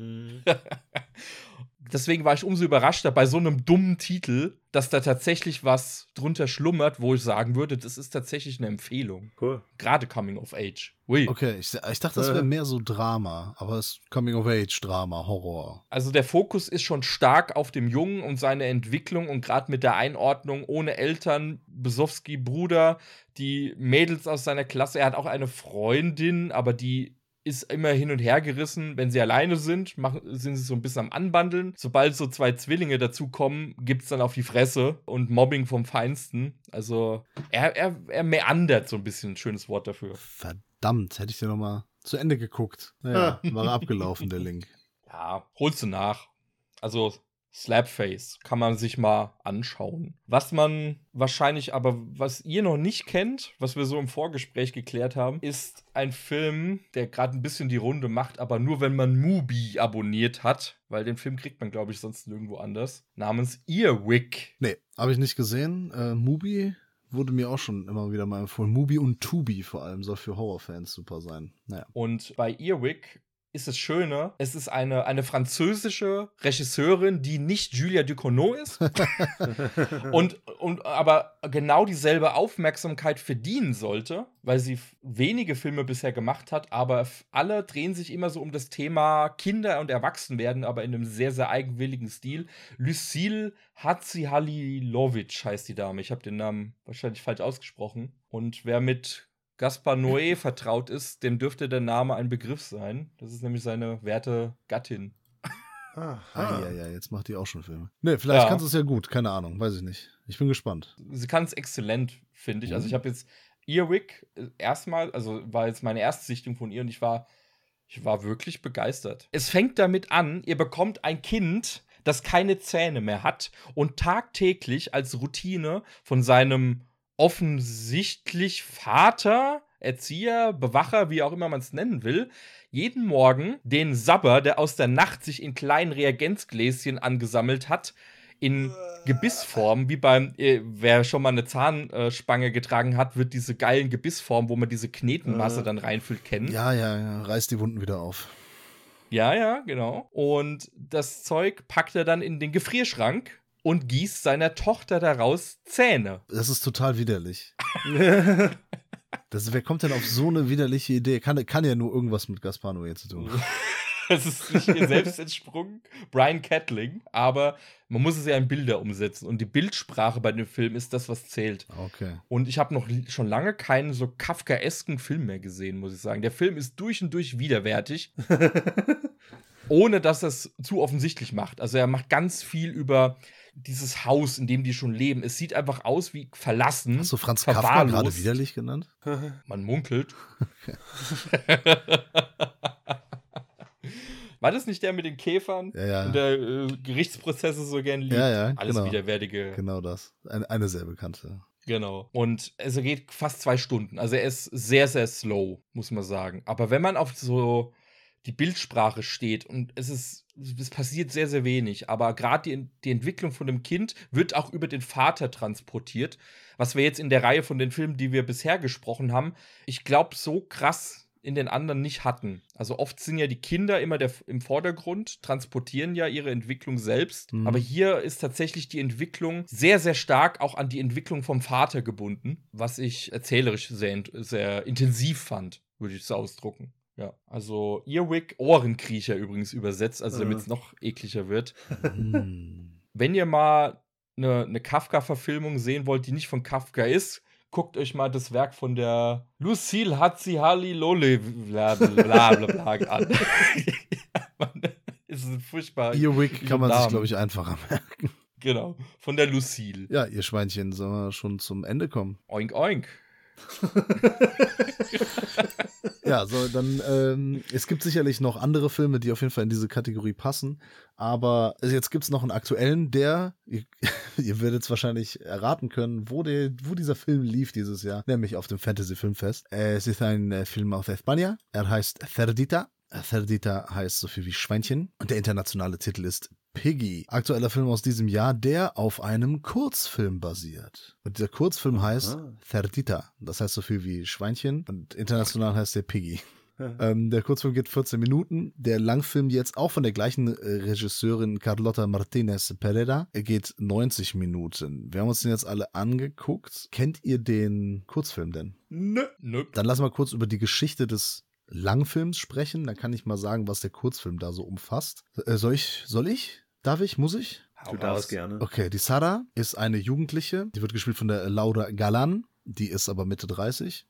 Deswegen war ich umso überraschter bei so einem dummen Titel, dass da tatsächlich was drunter schlummert, wo ich sagen würde, das ist tatsächlich eine Empfehlung. Cool. Gerade Coming of Age. Ui. Okay, ich dachte, das wäre mehr so Drama, aber es ist Coming-of-Age-Drama, Horror. Also der Fokus ist schon stark auf dem Jungen und seine Entwicklung und gerade mit der Einordnung ohne Eltern, Besowski Bruder, die Mädels aus seiner Klasse. Er hat auch eine Freundin, aber die ist immer hin und her gerissen. Wenn sie alleine sind, sind sie so ein bisschen am Anbandeln. Sobald so 2 Zwillinge dazukommen, gibt's dann auf die Fresse und Mobbing vom Feinsten. Also er meandert so ein bisschen, schönes Wort dafür. Verdammt, hätte ich dir noch mal zu Ende geguckt. Naja, war abgelaufen, der Link. Ja, holst du nach. Also Slapface kann man sich mal anschauen. Was man wahrscheinlich aber, was ihr noch nicht kennt, was wir so im Vorgespräch geklärt haben, ist ein Film, der gerade ein bisschen die Runde macht, aber nur wenn man Mubi abonniert hat, weil den Film kriegt man, glaube ich, sonst nirgendwo anders, namens Earwig. Nee, habe ich nicht gesehen. Mubi wurde mir auch schon immer wieder mal empfohlen. Mubi und Tubi vor allem soll für Horrorfans super sein. Naja. Und bei Earwig ist das Schöne, es ist eine französische Regisseurin, die nicht Julia Ducournau ist und aber genau dieselbe Aufmerksamkeit verdienen sollte, weil sie wenige Filme bisher gemacht hat, aber alle drehen sich immer so um das Thema Kinder und Erwachsenwerden, aber in einem sehr, sehr eigenwilligen Stil. Lucille Hatzihalilovic heißt die Dame. Ich habe den Namen wahrscheinlich falsch ausgesprochen. Und wer mit Gaspar Noé vertraut ist, dem dürfte der Name ein Begriff sein. Das ist nämlich seine werte Gattin. Ja, jetzt macht die auch schon Filme. Nee, vielleicht kannst du es ja gut, keine Ahnung, weiß ich nicht. Ich bin gespannt. Sie kann es exzellent, finde ich. Also ich habe jetzt Earwig erstmal, also war jetzt meine erste Sichtung von ihr und ich war wirklich begeistert. Es fängt damit an, ihr bekommt ein Kind, das keine Zähne mehr hat und tagtäglich als Routine von seinem offensichtlich Vater, Erzieher, Bewacher, wie auch immer man es nennen will, jeden Morgen den Sabber, der aus der Nacht sich in kleinen Reagenzgläschen angesammelt hat, in Gebissform, wie beim, wer schon mal eine Zahnspange getragen hat, wird diese geilen Gebissformen, wo man diese Knetenmasse dann reinfüllt, kennen. Ja, reißt die Wunden wieder auf. Ja, genau. Und das Zeug packt er dann in den Gefrierschrank und gießt seiner Tochter daraus Zähne. Das ist total widerlich. Wer kommt denn auf so eine widerliche Idee? Kann ja nur irgendwas mit Gaspar Noé zu tun. Es ist nicht ihr selbst entsprungen, Brian Catling, aber man muss es ja in Bilder umsetzen. Und die Bildsprache bei dem Film ist das, was zählt. Okay. Und ich habe noch schon lange keinen so kafkaesken Film mehr gesehen, muss ich sagen. Der Film ist durch und durch widerwärtig, ohne dass er es zu offensichtlich macht. Also er macht ganz viel über dieses Haus, in dem die schon leben. Es sieht einfach aus wie verlassen. Hast du Franz Kafka gerade widerlich genannt? Man munkelt. War das nicht der mit den Käfern? Ja. Und der Gerichtsprozesse so gern liebt? Ja, alles genau. widerwärtige. Genau das. Eine sehr bekannte. Genau. Und es geht fast 2 Stunden. Also er ist sehr, sehr slow, muss man sagen. Aber wenn man auf so die Bildsprache steht und es passiert sehr, sehr wenig. Aber gerade die Entwicklung von dem Kind wird auch über den Vater transportiert. Was wir jetzt in der Reihe von den Filmen, die wir bisher gesprochen haben, ich glaube, so krass in den anderen nicht hatten. Also oft sind ja die Kinder immer im Vordergrund, transportieren ja ihre Entwicklung selbst. Aber hier ist tatsächlich die Entwicklung sehr, sehr stark auch an die Entwicklung vom Vater gebunden, was ich erzählerisch sehr, sehr intensiv fand, würde ich so ausdrucken. Ja, also Earwig, Ohrenkriecher übrigens übersetzt, also damit es noch ekliger wird. Wenn ihr mal eine Kafka-Verfilmung sehen wollt, die nicht von Kafka ist, guckt euch mal das Werk von der Lucille Hatzihalilovic an. Ist ein furchtbar. Earwig kann man sich, glaube ich, einfacher merken. Genau, von der Lucille. Ja, ihr Schweinchen, sollen wir schon zum Ende kommen? Oink, oink. Ja, so, dann, es gibt sicherlich noch andere Filme, die auf jeden Fall in diese Kategorie passen, aber jetzt gibt es noch einen aktuellen, ihr werdet es wahrscheinlich erraten können, wo dieser Film lief dieses Jahr, nämlich auf dem Fantasy Filmfest. Es ist ein Film aus España, er heißt Cerdita. Cerdita heißt so viel wie Schweinchen und der internationale Titel ist Piggy. Aktueller Film aus diesem Jahr, der auf einem Kurzfilm basiert. Und dieser Kurzfilm heißt Cerdita. Das heißt so viel wie Schweinchen und international heißt der Piggy. Der Kurzfilm geht 14 Minuten. Der Langfilm jetzt auch von der gleichen Regisseurin Carlota Martínez Pereira. Er geht 90 Minuten. Wir haben uns den jetzt alle angeguckt. Kennt ihr den Kurzfilm denn? Nö. Dann lassen wir kurz über die Geschichte des Langfilms sprechen, dann kann ich mal sagen, was der Kurzfilm da so umfasst. Soll ich? Darf ich? Muss ich? Du darfst gerne. Okay, die Sara ist eine Jugendliche, die wird gespielt von der Laura Galan. Die ist aber Mitte 30.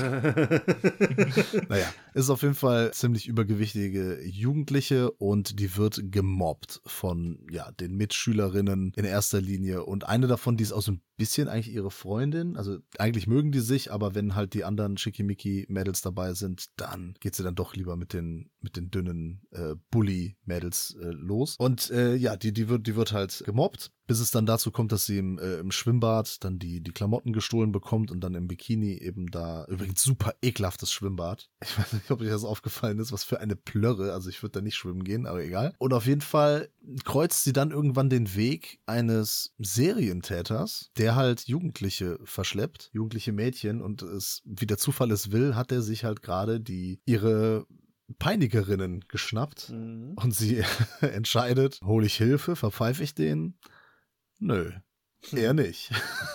Naja, ist auf jeden Fall ziemlich übergewichtige Jugendliche und die wird gemobbt von den Mitschülerinnen in erster Linie. Und eine davon, die ist auch so ein bisschen eigentlich ihre Freundin. Also eigentlich mögen die sich, aber wenn halt die anderen Schickimicki-Mädels dabei sind, dann geht sie dann doch lieber mit den dünnen Bully-Mädels los. Und die wird halt gemobbt, bis es dann dazu kommt, dass sie im Schwimmbad dann die Klamotten gestohlen bekommt und dann im Bikini eben da, übrigens super ekelhaftes Schwimmbad. Ich weiß nicht, ob euch das aufgefallen ist, was für eine Plörre, also ich würde da nicht schwimmen gehen, aber egal. Und auf jeden Fall kreuzt sie dann irgendwann den Weg eines Serientäters, der halt Jugendliche verschleppt, jugendliche Mädchen, und wie der Zufall es will, hat er sich halt gerade ihre Peinigerinnen geschnappt und sie entscheidet, hole ich Hilfe, verpfeife ich den? Nö, eher nicht.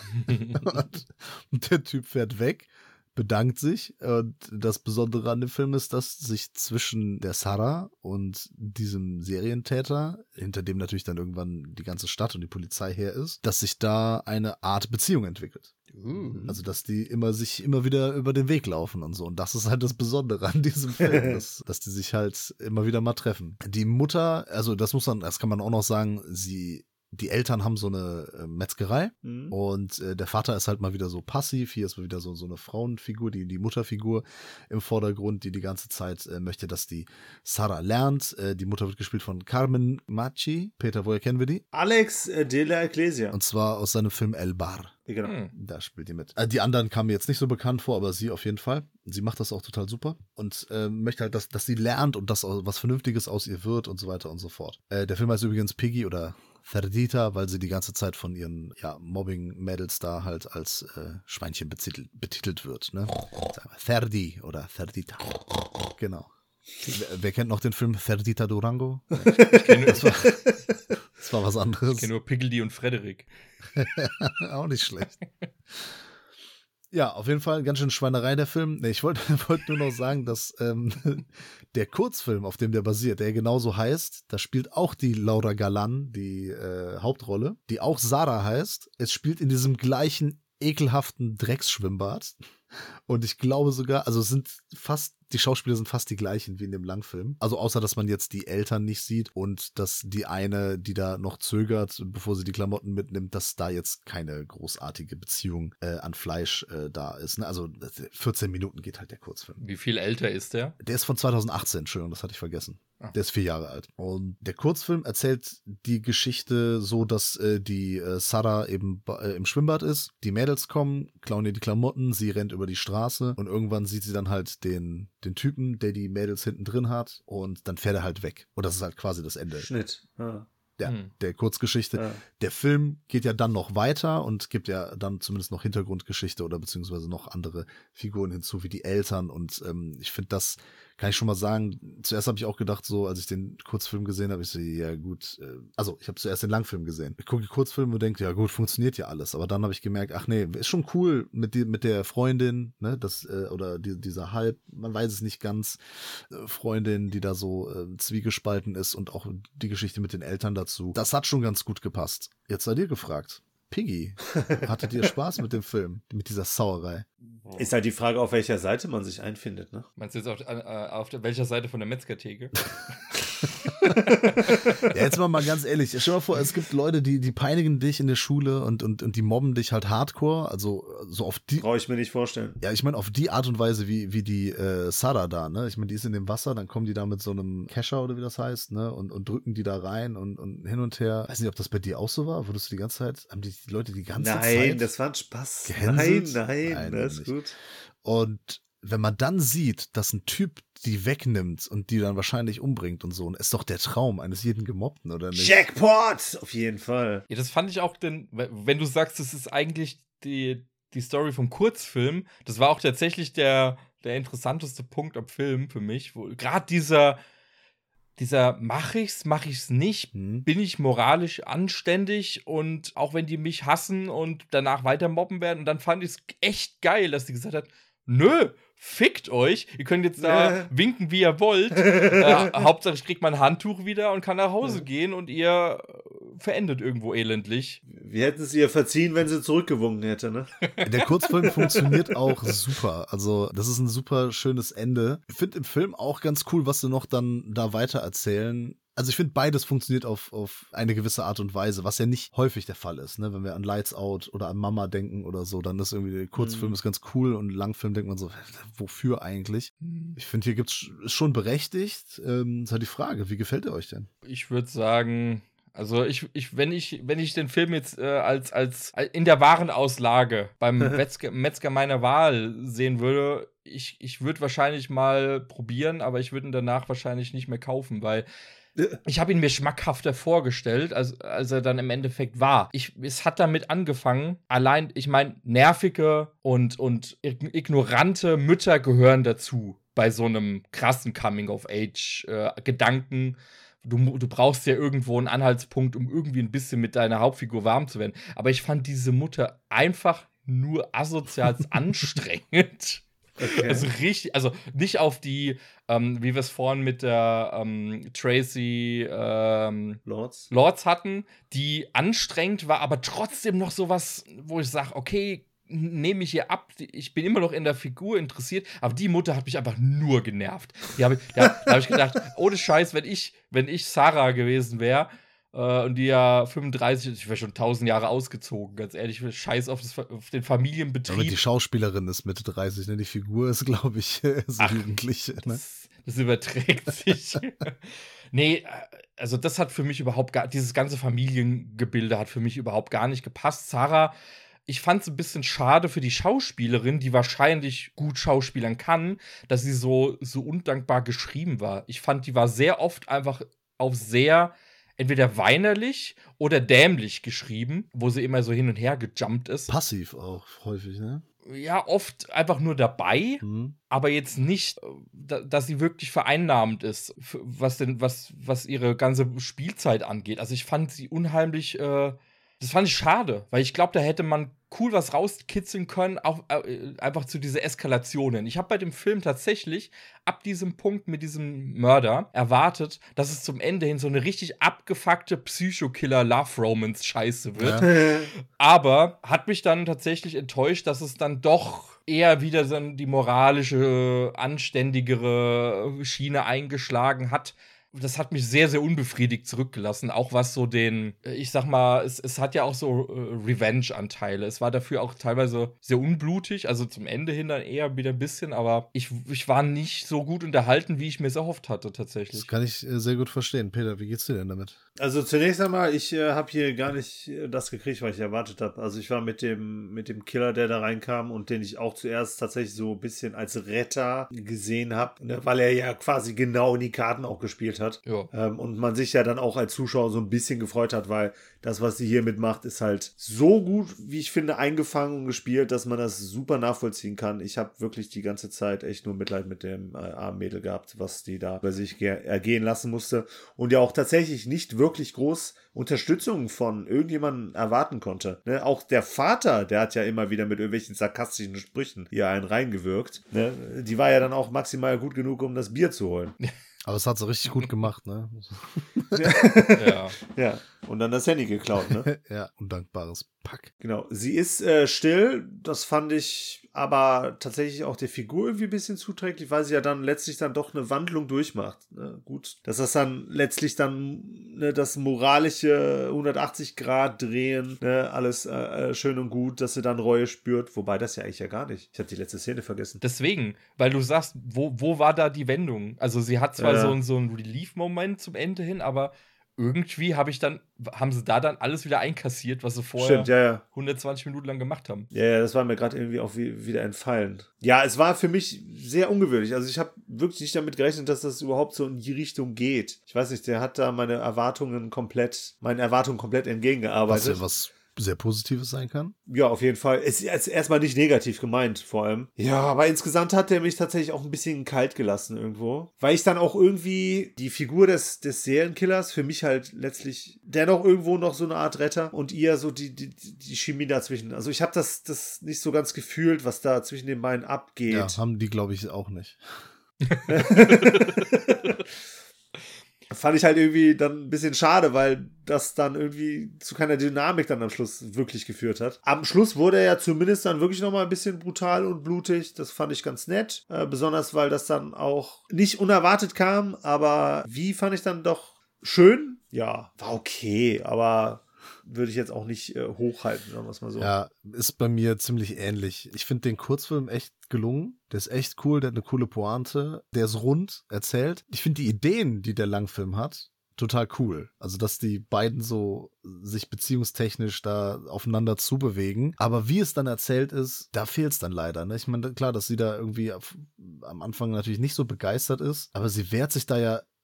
Und der Typ fährt weg, bedankt sich und das Besondere an dem Film ist, dass sich zwischen der Sarah und diesem Serientäter, hinter dem natürlich dann irgendwann die ganze Stadt und die Polizei her ist, dass sich da eine Art Beziehung entwickelt. Also, dass die sich immer wieder über den Weg laufen und so. Und das ist halt das Besondere an diesem Film, dass die sich halt immer wieder mal treffen. Die Mutter, also das kann man auch noch sagen, die Eltern haben so eine Metzgerei und der Vater ist halt mal wieder so passiv. Hier ist mal wieder so eine Frauenfigur, die Mutterfigur im Vordergrund, die ganze Zeit möchte, dass die Sarah lernt. Die Mutter wird gespielt von Carmen Machi. Peter, woher kennen wir die? Alex de la Iglesia. Und zwar aus seinem Film El Bar. Genau. Da spielt die mit. Die anderen kamen mir jetzt nicht so bekannt vor, aber sie auf jeden Fall. Sie macht das auch total super und möchte halt, dass sie lernt und dass was Vernünftiges aus ihr wird und so weiter und so fort. Der Film heißt übrigens Piggy oder Ferdita, weil sie die ganze Zeit von ihren Mobbing-Mädels da halt als Schweinchen betitelt wird. Ne? Ferdi oder Ferdita. Genau. Wer kennt noch den Film Ferdita Durango? Ich kenne Das war was anderes. kenn nur Piggledy und Frederik. Auch nicht schlecht. Ja, auf jeden Fall ganz schön Schweinerei, der Film. Nee, ich wollte nur noch sagen, dass der Kurzfilm, auf dem der basiert, der genauso heißt, da spielt auch die Laura Galan die Hauptrolle, die auch Sarah heißt. Es spielt in diesem gleichen ekelhaften Drecksschwimmbad. Und ich glaube sogar, also die Schauspieler sind fast die gleichen wie in dem Langfilm. Also außer, dass man jetzt die Eltern nicht sieht und dass die eine, die da noch zögert, bevor sie die Klamotten mitnimmt, dass da jetzt keine großartige Beziehung an Fleisch da ist. Ne? Also 14 Minuten geht halt der Kurzfilm. Wie viel älter ist der? Der ist von 2018, Entschuldigung, das hatte ich vergessen. Der ist 4 Jahre alt. Und der Kurzfilm erzählt die Geschichte so, dass die Sarah eben im Schwimmbad ist. Die Mädels kommen, klauen ihr die Klamotten, sie rennt über die Straße und irgendwann sieht sie dann halt den Typen, der die Mädels hinten drin hat und dann fährt er halt weg. Und das ist halt quasi das Ende. Schnitt. Ja. Der Kurzgeschichte. Ja. Der Film geht ja dann noch weiter und gibt ja dann zumindest noch Hintergrundgeschichte oder beziehungsweise noch andere Figuren hinzu, wie die Eltern. Und ich finde, das kann ich schon mal sagen. Zuerst habe ich auch gedacht, so als ich den Kurzfilm gesehen habe, ich so, ja gut, also ich habe zuerst den Langfilm gesehen. Ich gucke die Kurzfilme und denke, ja gut, funktioniert ja alles. Aber dann habe ich gemerkt, ach nee, ist schon cool mit der Freundin, ne, oder dieser man weiß es nicht ganz, Freundin, die da so zwiegespalten ist und auch die Geschichte mit den Eltern dazu. Das hat schon ganz gut gepasst. Jetzt sei dir gefragt. Piggy, hattet ihr Spaß mit dem Film? Mit dieser Sauerei? Ist halt die Frage, auf welcher Seite man sich einfindet, ne? Meinst du jetzt auf welcher Seite von der Metzgertheke? Ja, jetzt mal ganz ehrlich, stell dir mal vor, es gibt Leute, die peinigen dich in der Schule und die mobben dich halt hardcore, also so auf die... Brauche ich mir nicht vorstellen. Ja, ich meine auf die Art und Weise, wie die Sarah da, ne? Ich meine, die ist in dem Wasser, dann kommen die da mit so einem Kescher oder wie das heißt, ne? Und drücken die da rein und hin und her. Weiß nicht, ob das bei dir auch so war? Wurdest du die ganze Zeit, haben die Leute die ganze Zeit... Nein, das war ein Spaß. Gehänselt? Nein, das ist gut. Und wenn man dann sieht, dass ein Typ die wegnimmt und die dann wahrscheinlich umbringt und so, ist doch der Traum eines jeden Gemobbten, oder nicht? Jackpot! Auf jeden Fall. Ja, das fand ich auch, wenn du sagst, das ist eigentlich die Story vom Kurzfilm, das war auch tatsächlich der interessanteste Punkt am Film für mich, wo gerade dieser mach ich's nicht, bin ich moralisch anständig und auch wenn die mich hassen und danach weiter mobben werden, und dann fand ich es echt geil, dass die gesagt hat, nö, fickt euch, ihr könnt jetzt da winken, wie ihr wollt, Hauptsache ich krieg mein Handtuch wieder und kann nach Hause gehen und ihr verendet irgendwo elendlich. Wir hätten es ihr verziehen, wenn sie zurückgewunken hätte, ne? Der Kurzfilm funktioniert auch super, also das ist ein super schönes Ende. Ich finde im Film auch ganz cool, was sie noch dann da weiter erzählen. Also ich finde, beides funktioniert auf eine gewisse Art und Weise, was ja nicht häufig der Fall ist. Ne? Wenn wir an Lights Out oder an Mama denken oder so, dann ist irgendwie der Kurzfilm ist ganz cool und Langfilm denkt man so, wofür eigentlich? Ich finde, hier ist schon berechtigt. Ist halt die Frage, wie gefällt er euch denn? Ich würde sagen, also wenn ich den Film jetzt als in der Warenauslage beim Metzger meiner Wahl sehen würde, ich würde wahrscheinlich mal probieren, aber ich würde ihn danach wahrscheinlich nicht mehr kaufen, weil Ich habe ihn mir schmackhafter vorgestellt, als er dann im Endeffekt war. Es hat damit angefangen, allein, ich meine, nervige und ignorante Mütter gehören dazu bei so einem krassen Coming-of-Age-Gedanken. Du brauchst ja irgendwo einen Anhaltspunkt, um irgendwie ein bisschen mit deiner Hauptfigur warm zu werden. Aber ich fand diese Mutter einfach nur asozial anstrengend. Okay. Also richtig, also nicht auf die, wie wir es vorhin mit der Tracy Lords hatten, die anstrengend war, aber trotzdem noch sowas, wo ich sage, okay, nehme ich hier ab, ich bin immer noch in der Figur interessiert, aber die Mutter hat mich einfach nur genervt. Da hab ich gedacht, ohne Scheiß, wenn ich Sarah gewesen wäre, und die ja 35, ich wäre schon 1000 Jahre ausgezogen, ganz ehrlich, scheiß auf den Familienbetrieb. Aber die Schauspielerin ist Mitte 30, ne? Die Figur ist, glaube ich, so jugendlich. Ne? Das überträgt sich. Nee, also das hat für mich dieses ganze Familiengebilde hat für mich überhaupt gar nicht gepasst. Sarah, ich fand es ein bisschen schade für die Schauspielerin, die wahrscheinlich gut schauspielern kann, dass sie so undankbar geschrieben war. Ich fand, die war sehr oft einfach auf sehr entweder weinerlich oder dämlich geschrieben, wo sie immer so hin und her gejumpt ist. Passiv auch häufig, ne? Ja, oft einfach nur dabei, aber jetzt nicht, dass sie wirklich vereinnahmend ist, was ihre ganze Spielzeit angeht. Also ich fand sie unheimlich, das fand ich schade, weil ich glaube, da hätte man cool was rauskitzeln können, auch einfach zu dieser Eskalationen. Ich habe bei dem Film tatsächlich ab diesem Punkt mit diesem Mörder erwartet, dass es zum Ende hin so eine richtig abgefuckte Psycho-Killer-Love-Romance-Scheiße wird. Ja. Aber hat mich dann tatsächlich enttäuscht, dass es dann doch eher wieder so die moralische, anständigere Schiene eingeschlagen hat. Das hat mich sehr, sehr unbefriedigt zurückgelassen. Auch was so ich sag mal, es hat ja auch so Revenge-Anteile. Es war dafür auch teilweise sehr unblutig, also zum Ende hin dann eher wieder ein bisschen, aber ich war nicht so gut unterhalten, wie ich mir es erhofft hatte, tatsächlich. Das kann ich sehr gut verstehen. Peter, wie geht's dir denn damit? Also zunächst einmal, ich habe hier gar nicht das gekriegt, was ich erwartet habe. Also ich war mit dem Killer, der da reinkam und den ich auch zuerst tatsächlich so ein bisschen als Retter gesehen habe, ne, weil er ja quasi genau in die Karten auch gespielt hat. Ja. Und man sich ja dann auch als Zuschauer so ein bisschen gefreut hat, weil das, was sie hier mitmacht, ist halt so gut, wie ich finde, eingefangen und gespielt, dass man das super nachvollziehen kann. Ich habe wirklich die ganze Zeit echt nur Mitleid mit dem armen Mädel gehabt, was die da bei sich ergehen lassen musste und ja auch tatsächlich nicht wirklich groß Unterstützung von irgendjemandem erwarten konnte. Ne? Auch der Vater, der hat ja immer wieder mit irgendwelchen sarkastischen Sprüchen hier einen reingewirkt. Ne? Die war ja dann auch maximal gut genug, um das Bier zu holen. Aber es hat sie richtig gut gemacht, ne? Ja. Und dann das Handy geklaut, ne? Ja, undankbares Pack. Genau. Sie ist still, das fand ich aber tatsächlich auch der Figur irgendwie ein bisschen zuträglich, weil sie ja dann letztlich dann doch eine Wandlung durchmacht. Ne? Gut, dass das dann letztlich dann das moralische 180-Grad-Drehen, ne? Alles schön und gut, dass sie dann Reue spürt, wobei das ja eigentlich ja gar nicht. Ich habe die letzte Szene vergessen. Deswegen, weil du sagst, wo war da die Wendung? Also sie hat zwar so einen Relief-Moment zum Ende hin, aber irgendwie haben sie da dann alles wieder einkassiert, was sie vorher 120 Minuten lang gemacht haben. Ja, das war mir gerade irgendwie auch wieder entfallen. Ja, es war für mich sehr ungewöhnlich. Also ich habe wirklich nicht damit gerechnet, dass das überhaupt so in die Richtung geht. Ich weiß nicht, der hat da meinen Erwartungen komplett entgegengearbeitet. Was sehr Positives sein kann. Ja, auf jeden Fall. Es ist erstmal nicht negativ gemeint, vor allem. Ja, aber insgesamt hat der mich tatsächlich auch ein bisschen kalt gelassen irgendwo. Weil ich dann auch irgendwie die Figur des Serienkillers für mich halt letztlich dennoch irgendwo noch so eine Art Retter und ihr so die Chemie dazwischen. Also ich habe das nicht so ganz gefühlt, was da zwischen den beiden abgeht. Ja, haben die, glaube ich, auch nicht. Fand ich halt irgendwie dann ein bisschen schade, weil das dann irgendwie zu keiner Dynamik dann am Schluss wirklich geführt hat. Am Schluss wurde er ja zumindest dann wirklich nochmal ein bisschen brutal und blutig. Das fand ich ganz nett. Besonders, weil das dann auch nicht unerwartet kam, aber wie fand ich dann doch schön. Ja, war okay, aber würde ich jetzt auch nicht hochhalten, sagen wir es mal so. Ja, ist bei mir ziemlich ähnlich. Ich finde den Kurzfilm echt gelungen. Der ist echt cool, der hat eine coole Pointe. Der ist rund erzählt. Ich finde die Ideen, die der Langfilm hat, total cool. Also, dass die beiden so sich beziehungstechnisch da aufeinander zubewegen. Aber wie es dann erzählt ist, da fehlt es dann leider. Ne? Ich meine, klar, dass sie da irgendwie am Anfang natürlich nicht so begeistert ist, aber sie wehrt sich da ja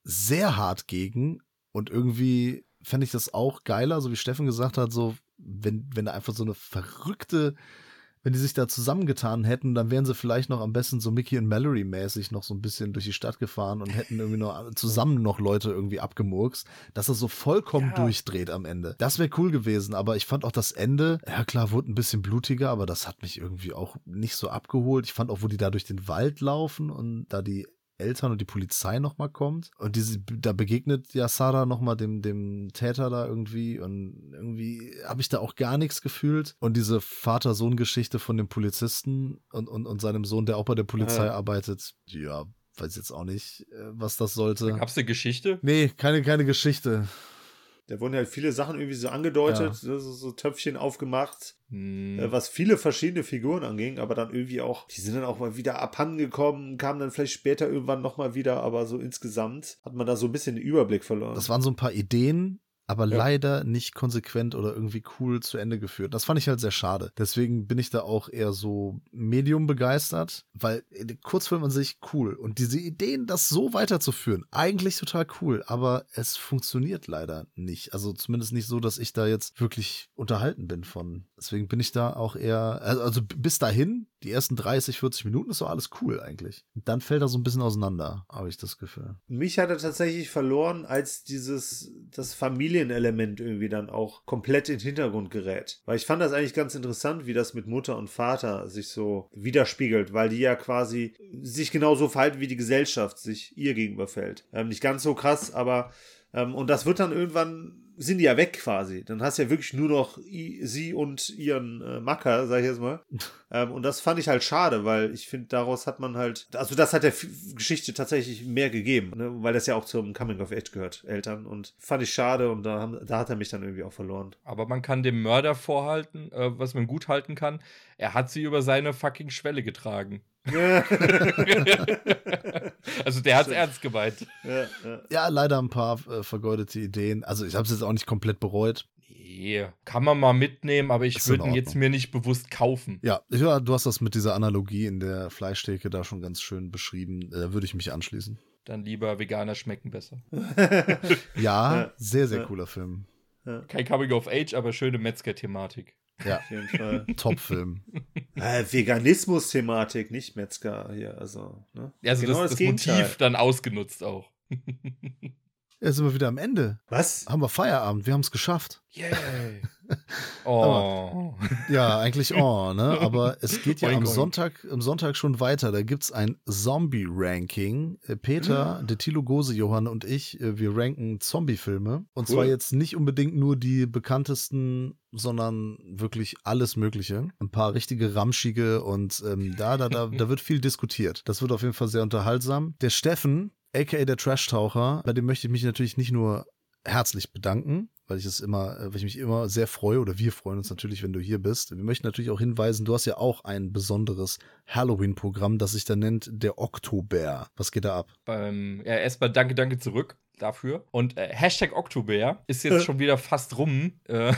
sehr hart gegen und irgendwie fände ich das auch geiler, so wie Steffen gesagt hat, so wenn da einfach so eine verrückte, wenn die sich da zusammengetan hätten, dann wären sie vielleicht noch am besten so Mickey und Mallory mäßig noch so ein bisschen durch die Stadt gefahren und hätten irgendwie noch zusammen noch Leute irgendwie abgemurkst, dass er so vollkommen durchdreht am Ende. Das wäre cool gewesen, aber ich fand auch das Ende, ja klar, wurde ein bisschen blutiger, aber das hat mich irgendwie auch nicht so abgeholt. Ich fand auch, wo die da durch den Wald laufen und da die Eltern und die Polizei nochmal kommt und da begegnet ja Sarah nochmal dem Täter da irgendwie und irgendwie habe ich da auch gar nichts gefühlt und diese Vater-Sohn-Geschichte von dem Polizisten und seinem Sohn, der auch bei der Polizei arbeitet, ja, weiß jetzt auch nicht, was das sollte. Gab's eine Geschichte? Nee, keine Geschichte. Da wurden halt viele Sachen irgendwie so angedeutet, so Töpfchen aufgemacht, was viele verschiedene Figuren anging, aber dann irgendwie auch, die sind dann auch mal wieder abhandengekommen, kamen dann vielleicht später irgendwann nochmal wieder, aber so insgesamt hat man da so ein bisschen den Überblick verloren. Das waren so ein paar Ideen, aber leider nicht konsequent oder irgendwie cool zu Ende geführt. Das fand ich halt sehr schade. Deswegen bin ich da auch eher so medium begeistert, weil der Kurzfilm an sich cool und diese Ideen, das so weiterzuführen, eigentlich total cool, aber es funktioniert leider nicht. Also zumindest nicht so, dass ich da jetzt wirklich unterhalten bin von. Deswegen bin ich da auch eher, also bis dahin, die ersten 30, 40 Minuten ist doch alles cool eigentlich. Und dann fällt er so ein bisschen auseinander, habe ich das Gefühl. Mich hat er tatsächlich verloren, als das Familienelement irgendwie dann auch komplett in den Hintergrund gerät. Weil ich fand das eigentlich ganz interessant, wie das mit Mutter und Vater sich so widerspiegelt, weil die ja quasi sich genauso verhalten, wie die Gesellschaft sich ihr gegenüber verhält. Nicht ganz so krass, aber und das wird dann irgendwann, sind die ja weg quasi. Dann hast du ja wirklich nur noch sie und ihren Macker, sag ich jetzt mal. Und das fand ich halt schade, weil ich finde, daraus hat man halt, also das hat der Geschichte tatsächlich mehr gegeben, ne? Weil das ja auch zum Coming of Age gehört, Eltern. Und fand ich schade und da hat er mich dann irgendwie auch verloren. Aber man kann dem Mörder vorhalten, was man gut halten kann, er hat sie über seine fucking Schwelle getragen. Also der hat's ernst gemeint. Ja, leider ein paar vergeudete Ideen. Also ich habe es jetzt auch nicht komplett bereut. Nee, kann man mal mitnehmen, aber ich würde ihn jetzt mir nicht bewusst kaufen. Ja, du hast das mit dieser Analogie in der Fleischtheke da schon ganz schön beschrieben. Da würde ich mich anschließen. Dann lieber Veganer schmecken besser. Ja, sehr, sehr cooler Film. Kein Coming of Age, aber schöne Metzger-Thematik. Ja, auf jeden Fall. Top-Film. Veganismus-Thematik, nicht Metzger hier. Also, ne? Also genau das Motiv dann ausgenutzt auch. Ja, sind wir wieder am Ende. Was? Haben wir Feierabend, wir haben es geschafft. Yay. Oh. Ja, eigentlich ne? Aber es geht ja am Sonntag schon weiter. Da gibt es ein Zombie-Ranking. Peter, der Thilo Gose, Johann und ich, wir ranken Zombie-Filme. Und zwar jetzt nicht unbedingt nur die bekanntesten, sondern wirklich alles Mögliche. Ein paar richtige ramschige und da wird viel diskutiert. Das wird auf jeden Fall sehr unterhaltsam. Der Steffen, a.k.a. der Trash-Taucher, bei dem möchte ich mich natürlich nicht nur herzlich bedanken, weil ich mich immer sehr freue, oder wir freuen uns natürlich, wenn du hier bist. Wir möchten natürlich auch hinweisen, du hast ja auch ein besonderes Halloween-Programm, das sich da nennt der Oktober. Was geht da ab? Erstmal danke zurück dafür. Und Hashtag Oktober ist jetzt schon wieder fast rum.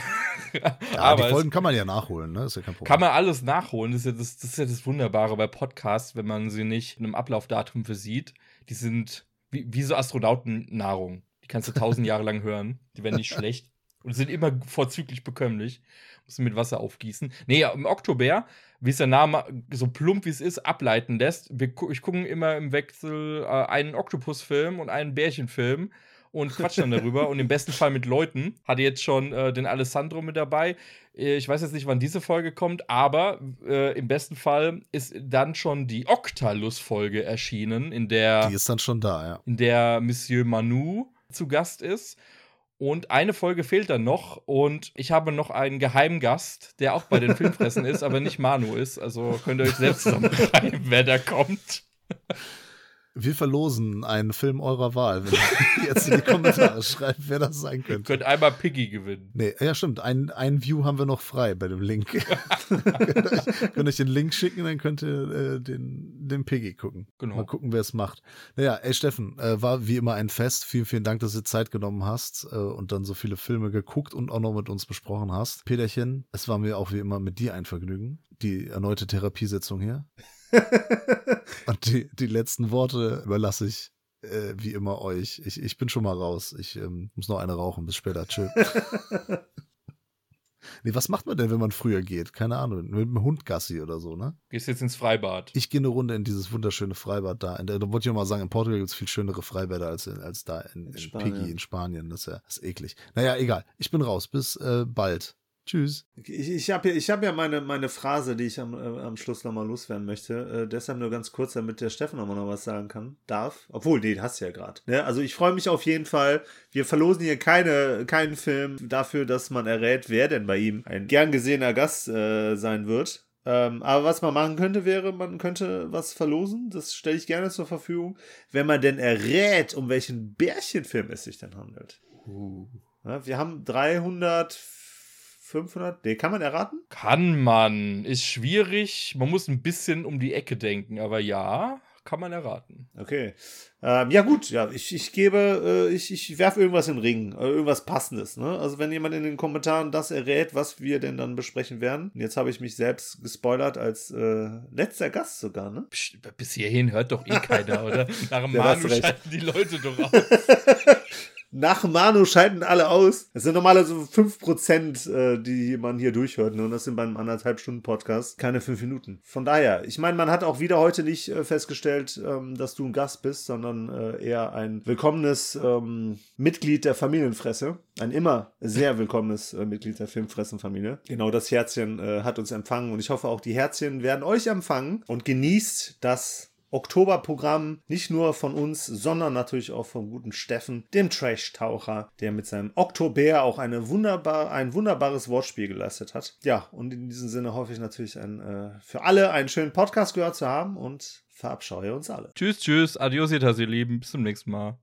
Aber die Folgen kann man ja nachholen, ne? Ist ja kein Problem. Kann man alles nachholen. Das ist ja das Wunderbare bei Podcasts, wenn man sie nicht in einem Ablaufdatum versieht. Die sind wie so Astronautennahrung. Die kannst du 1000 Jahre lang hören. Die werden nicht schlecht. Und sind immer vorzüglich bekömmlich. Musst du mit Wasser aufgießen. Nee, im Oktober, wie es der Name so plump wie es ist, ableiten lässt. Ich gucke immer im Wechsel einen Oktopusfilm und einen Bärchenfilm und quatschen dann darüber. Und im besten Fall mit Leuten. Hatte jetzt schon den Alessandro mit dabei. Ich weiß jetzt nicht, wann diese Folge kommt, aber im besten Fall ist dann schon die Octalus-Folge erschienen, die ist dann schon da, ja. In der Monsieur Manu zu Gast ist. Und eine Folge fehlt dann noch und ich habe noch einen Geheimgast, der auch bei den Filmfressen ist, aber nicht Manu ist. Also könnt ihr euch selbst zusammenschreiben, wer da kommt. Wir verlosen einen Film eurer Wahl, wenn ihr jetzt in die Kommentare schreibt, wer das sein könnte. Ihr könnt einmal Piggy gewinnen. Nee, ja stimmt, ein View haben wir noch frei bei dem Link. Könnt euch den Link schicken, dann könnt ihr den Piggy gucken. Genau. Mal gucken, wer es macht. Naja, Steffen, war wie immer ein Fest. Vielen, vielen Dank, dass du Zeit genommen hast und dann so viele Filme geguckt und auch noch mit uns besprochen hast. Peterchen, es war mir auch wie immer mit dir ein Vergnügen. Die erneute Therapiesitzung hier. Und die letzten Worte überlasse ich wie immer euch. Ich bin schon mal raus. Ich muss noch eine rauchen. Bis später. Tschö. Nee, was macht man denn, wenn man früher geht? Keine Ahnung, mit dem Hund Gassi oder so, ne? Gehst jetzt ins Freibad. Ich gehe eine Runde in dieses wunderschöne Freibad da. Da wollte ich auch mal sagen, in Portugal gibt es viel schönere Freibäder als da in Piggy in Spanien. Das ist eklig. Naja, egal. Ich bin raus. Bis bald. Tschüss. Ich hab ja meine Phrase, die ich am Schluss nochmal loswerden möchte. Deshalb nur ganz kurz, damit der Steffen nochmal noch was sagen darf. Obwohl, nee, hast du ja gerade. Ne? Also ich freue mich auf jeden Fall. Wir verlosen hier keinen Film dafür, dass man errät, wer denn bei ihm ein gern gesehener Gast sein wird. Aber was man machen könnte, wäre, man könnte was verlosen. Das stelle ich gerne zur Verfügung, wenn man denn errät, um welchen Bärchenfilm es sich denn handelt. Ja, wir haben 500, nee, kann man erraten? Kann man. Ist schwierig. Man muss ein bisschen um die Ecke denken, aber ja, kann man erraten. Okay. Ja gut, ja, ich werfe irgendwas in den Ring, irgendwas Passendes, ne? Also wenn jemand in den Kommentaren das errät, was wir denn dann besprechen werden. Und jetzt habe ich mich selbst gespoilert als letzter Gast sogar, ne? Bis hierhin hört doch eh keiner, oder? Nach dem Ja, Manu hast recht. schalten die Leute doch aus. Nach Manu schalten alle aus. Es sind normalerweise so 5%, die man hier durchhört. Ne? Und das sind beim 1,5-Stunden-Podcast keine 5 Minuten. Von daher, ich meine, man hat auch wieder heute nicht festgestellt, dass du ein Gast bist, sondern eher ein willkommenes Mitglied der Familienfresse. Ein immer sehr willkommenes Mitglied der Filmfressenfamilie. Genau, das Herzchen hat uns empfangen. Und ich hoffe, auch die Herzchen werden euch empfangen. Und genießt das Oktoberprogramm, nicht nur von uns, sondern natürlich auch vom guten Steffen, dem Trash-Taucher, der mit seinem Oktober auch ein wunderbares Wortspiel geleistet hat. Ja, und in diesem Sinne hoffe ich natürlich für alle einen schönen Podcast gehört zu haben und verabscheue uns alle. Tschüss, adios, ihr Lieben. Bis zum nächsten Mal.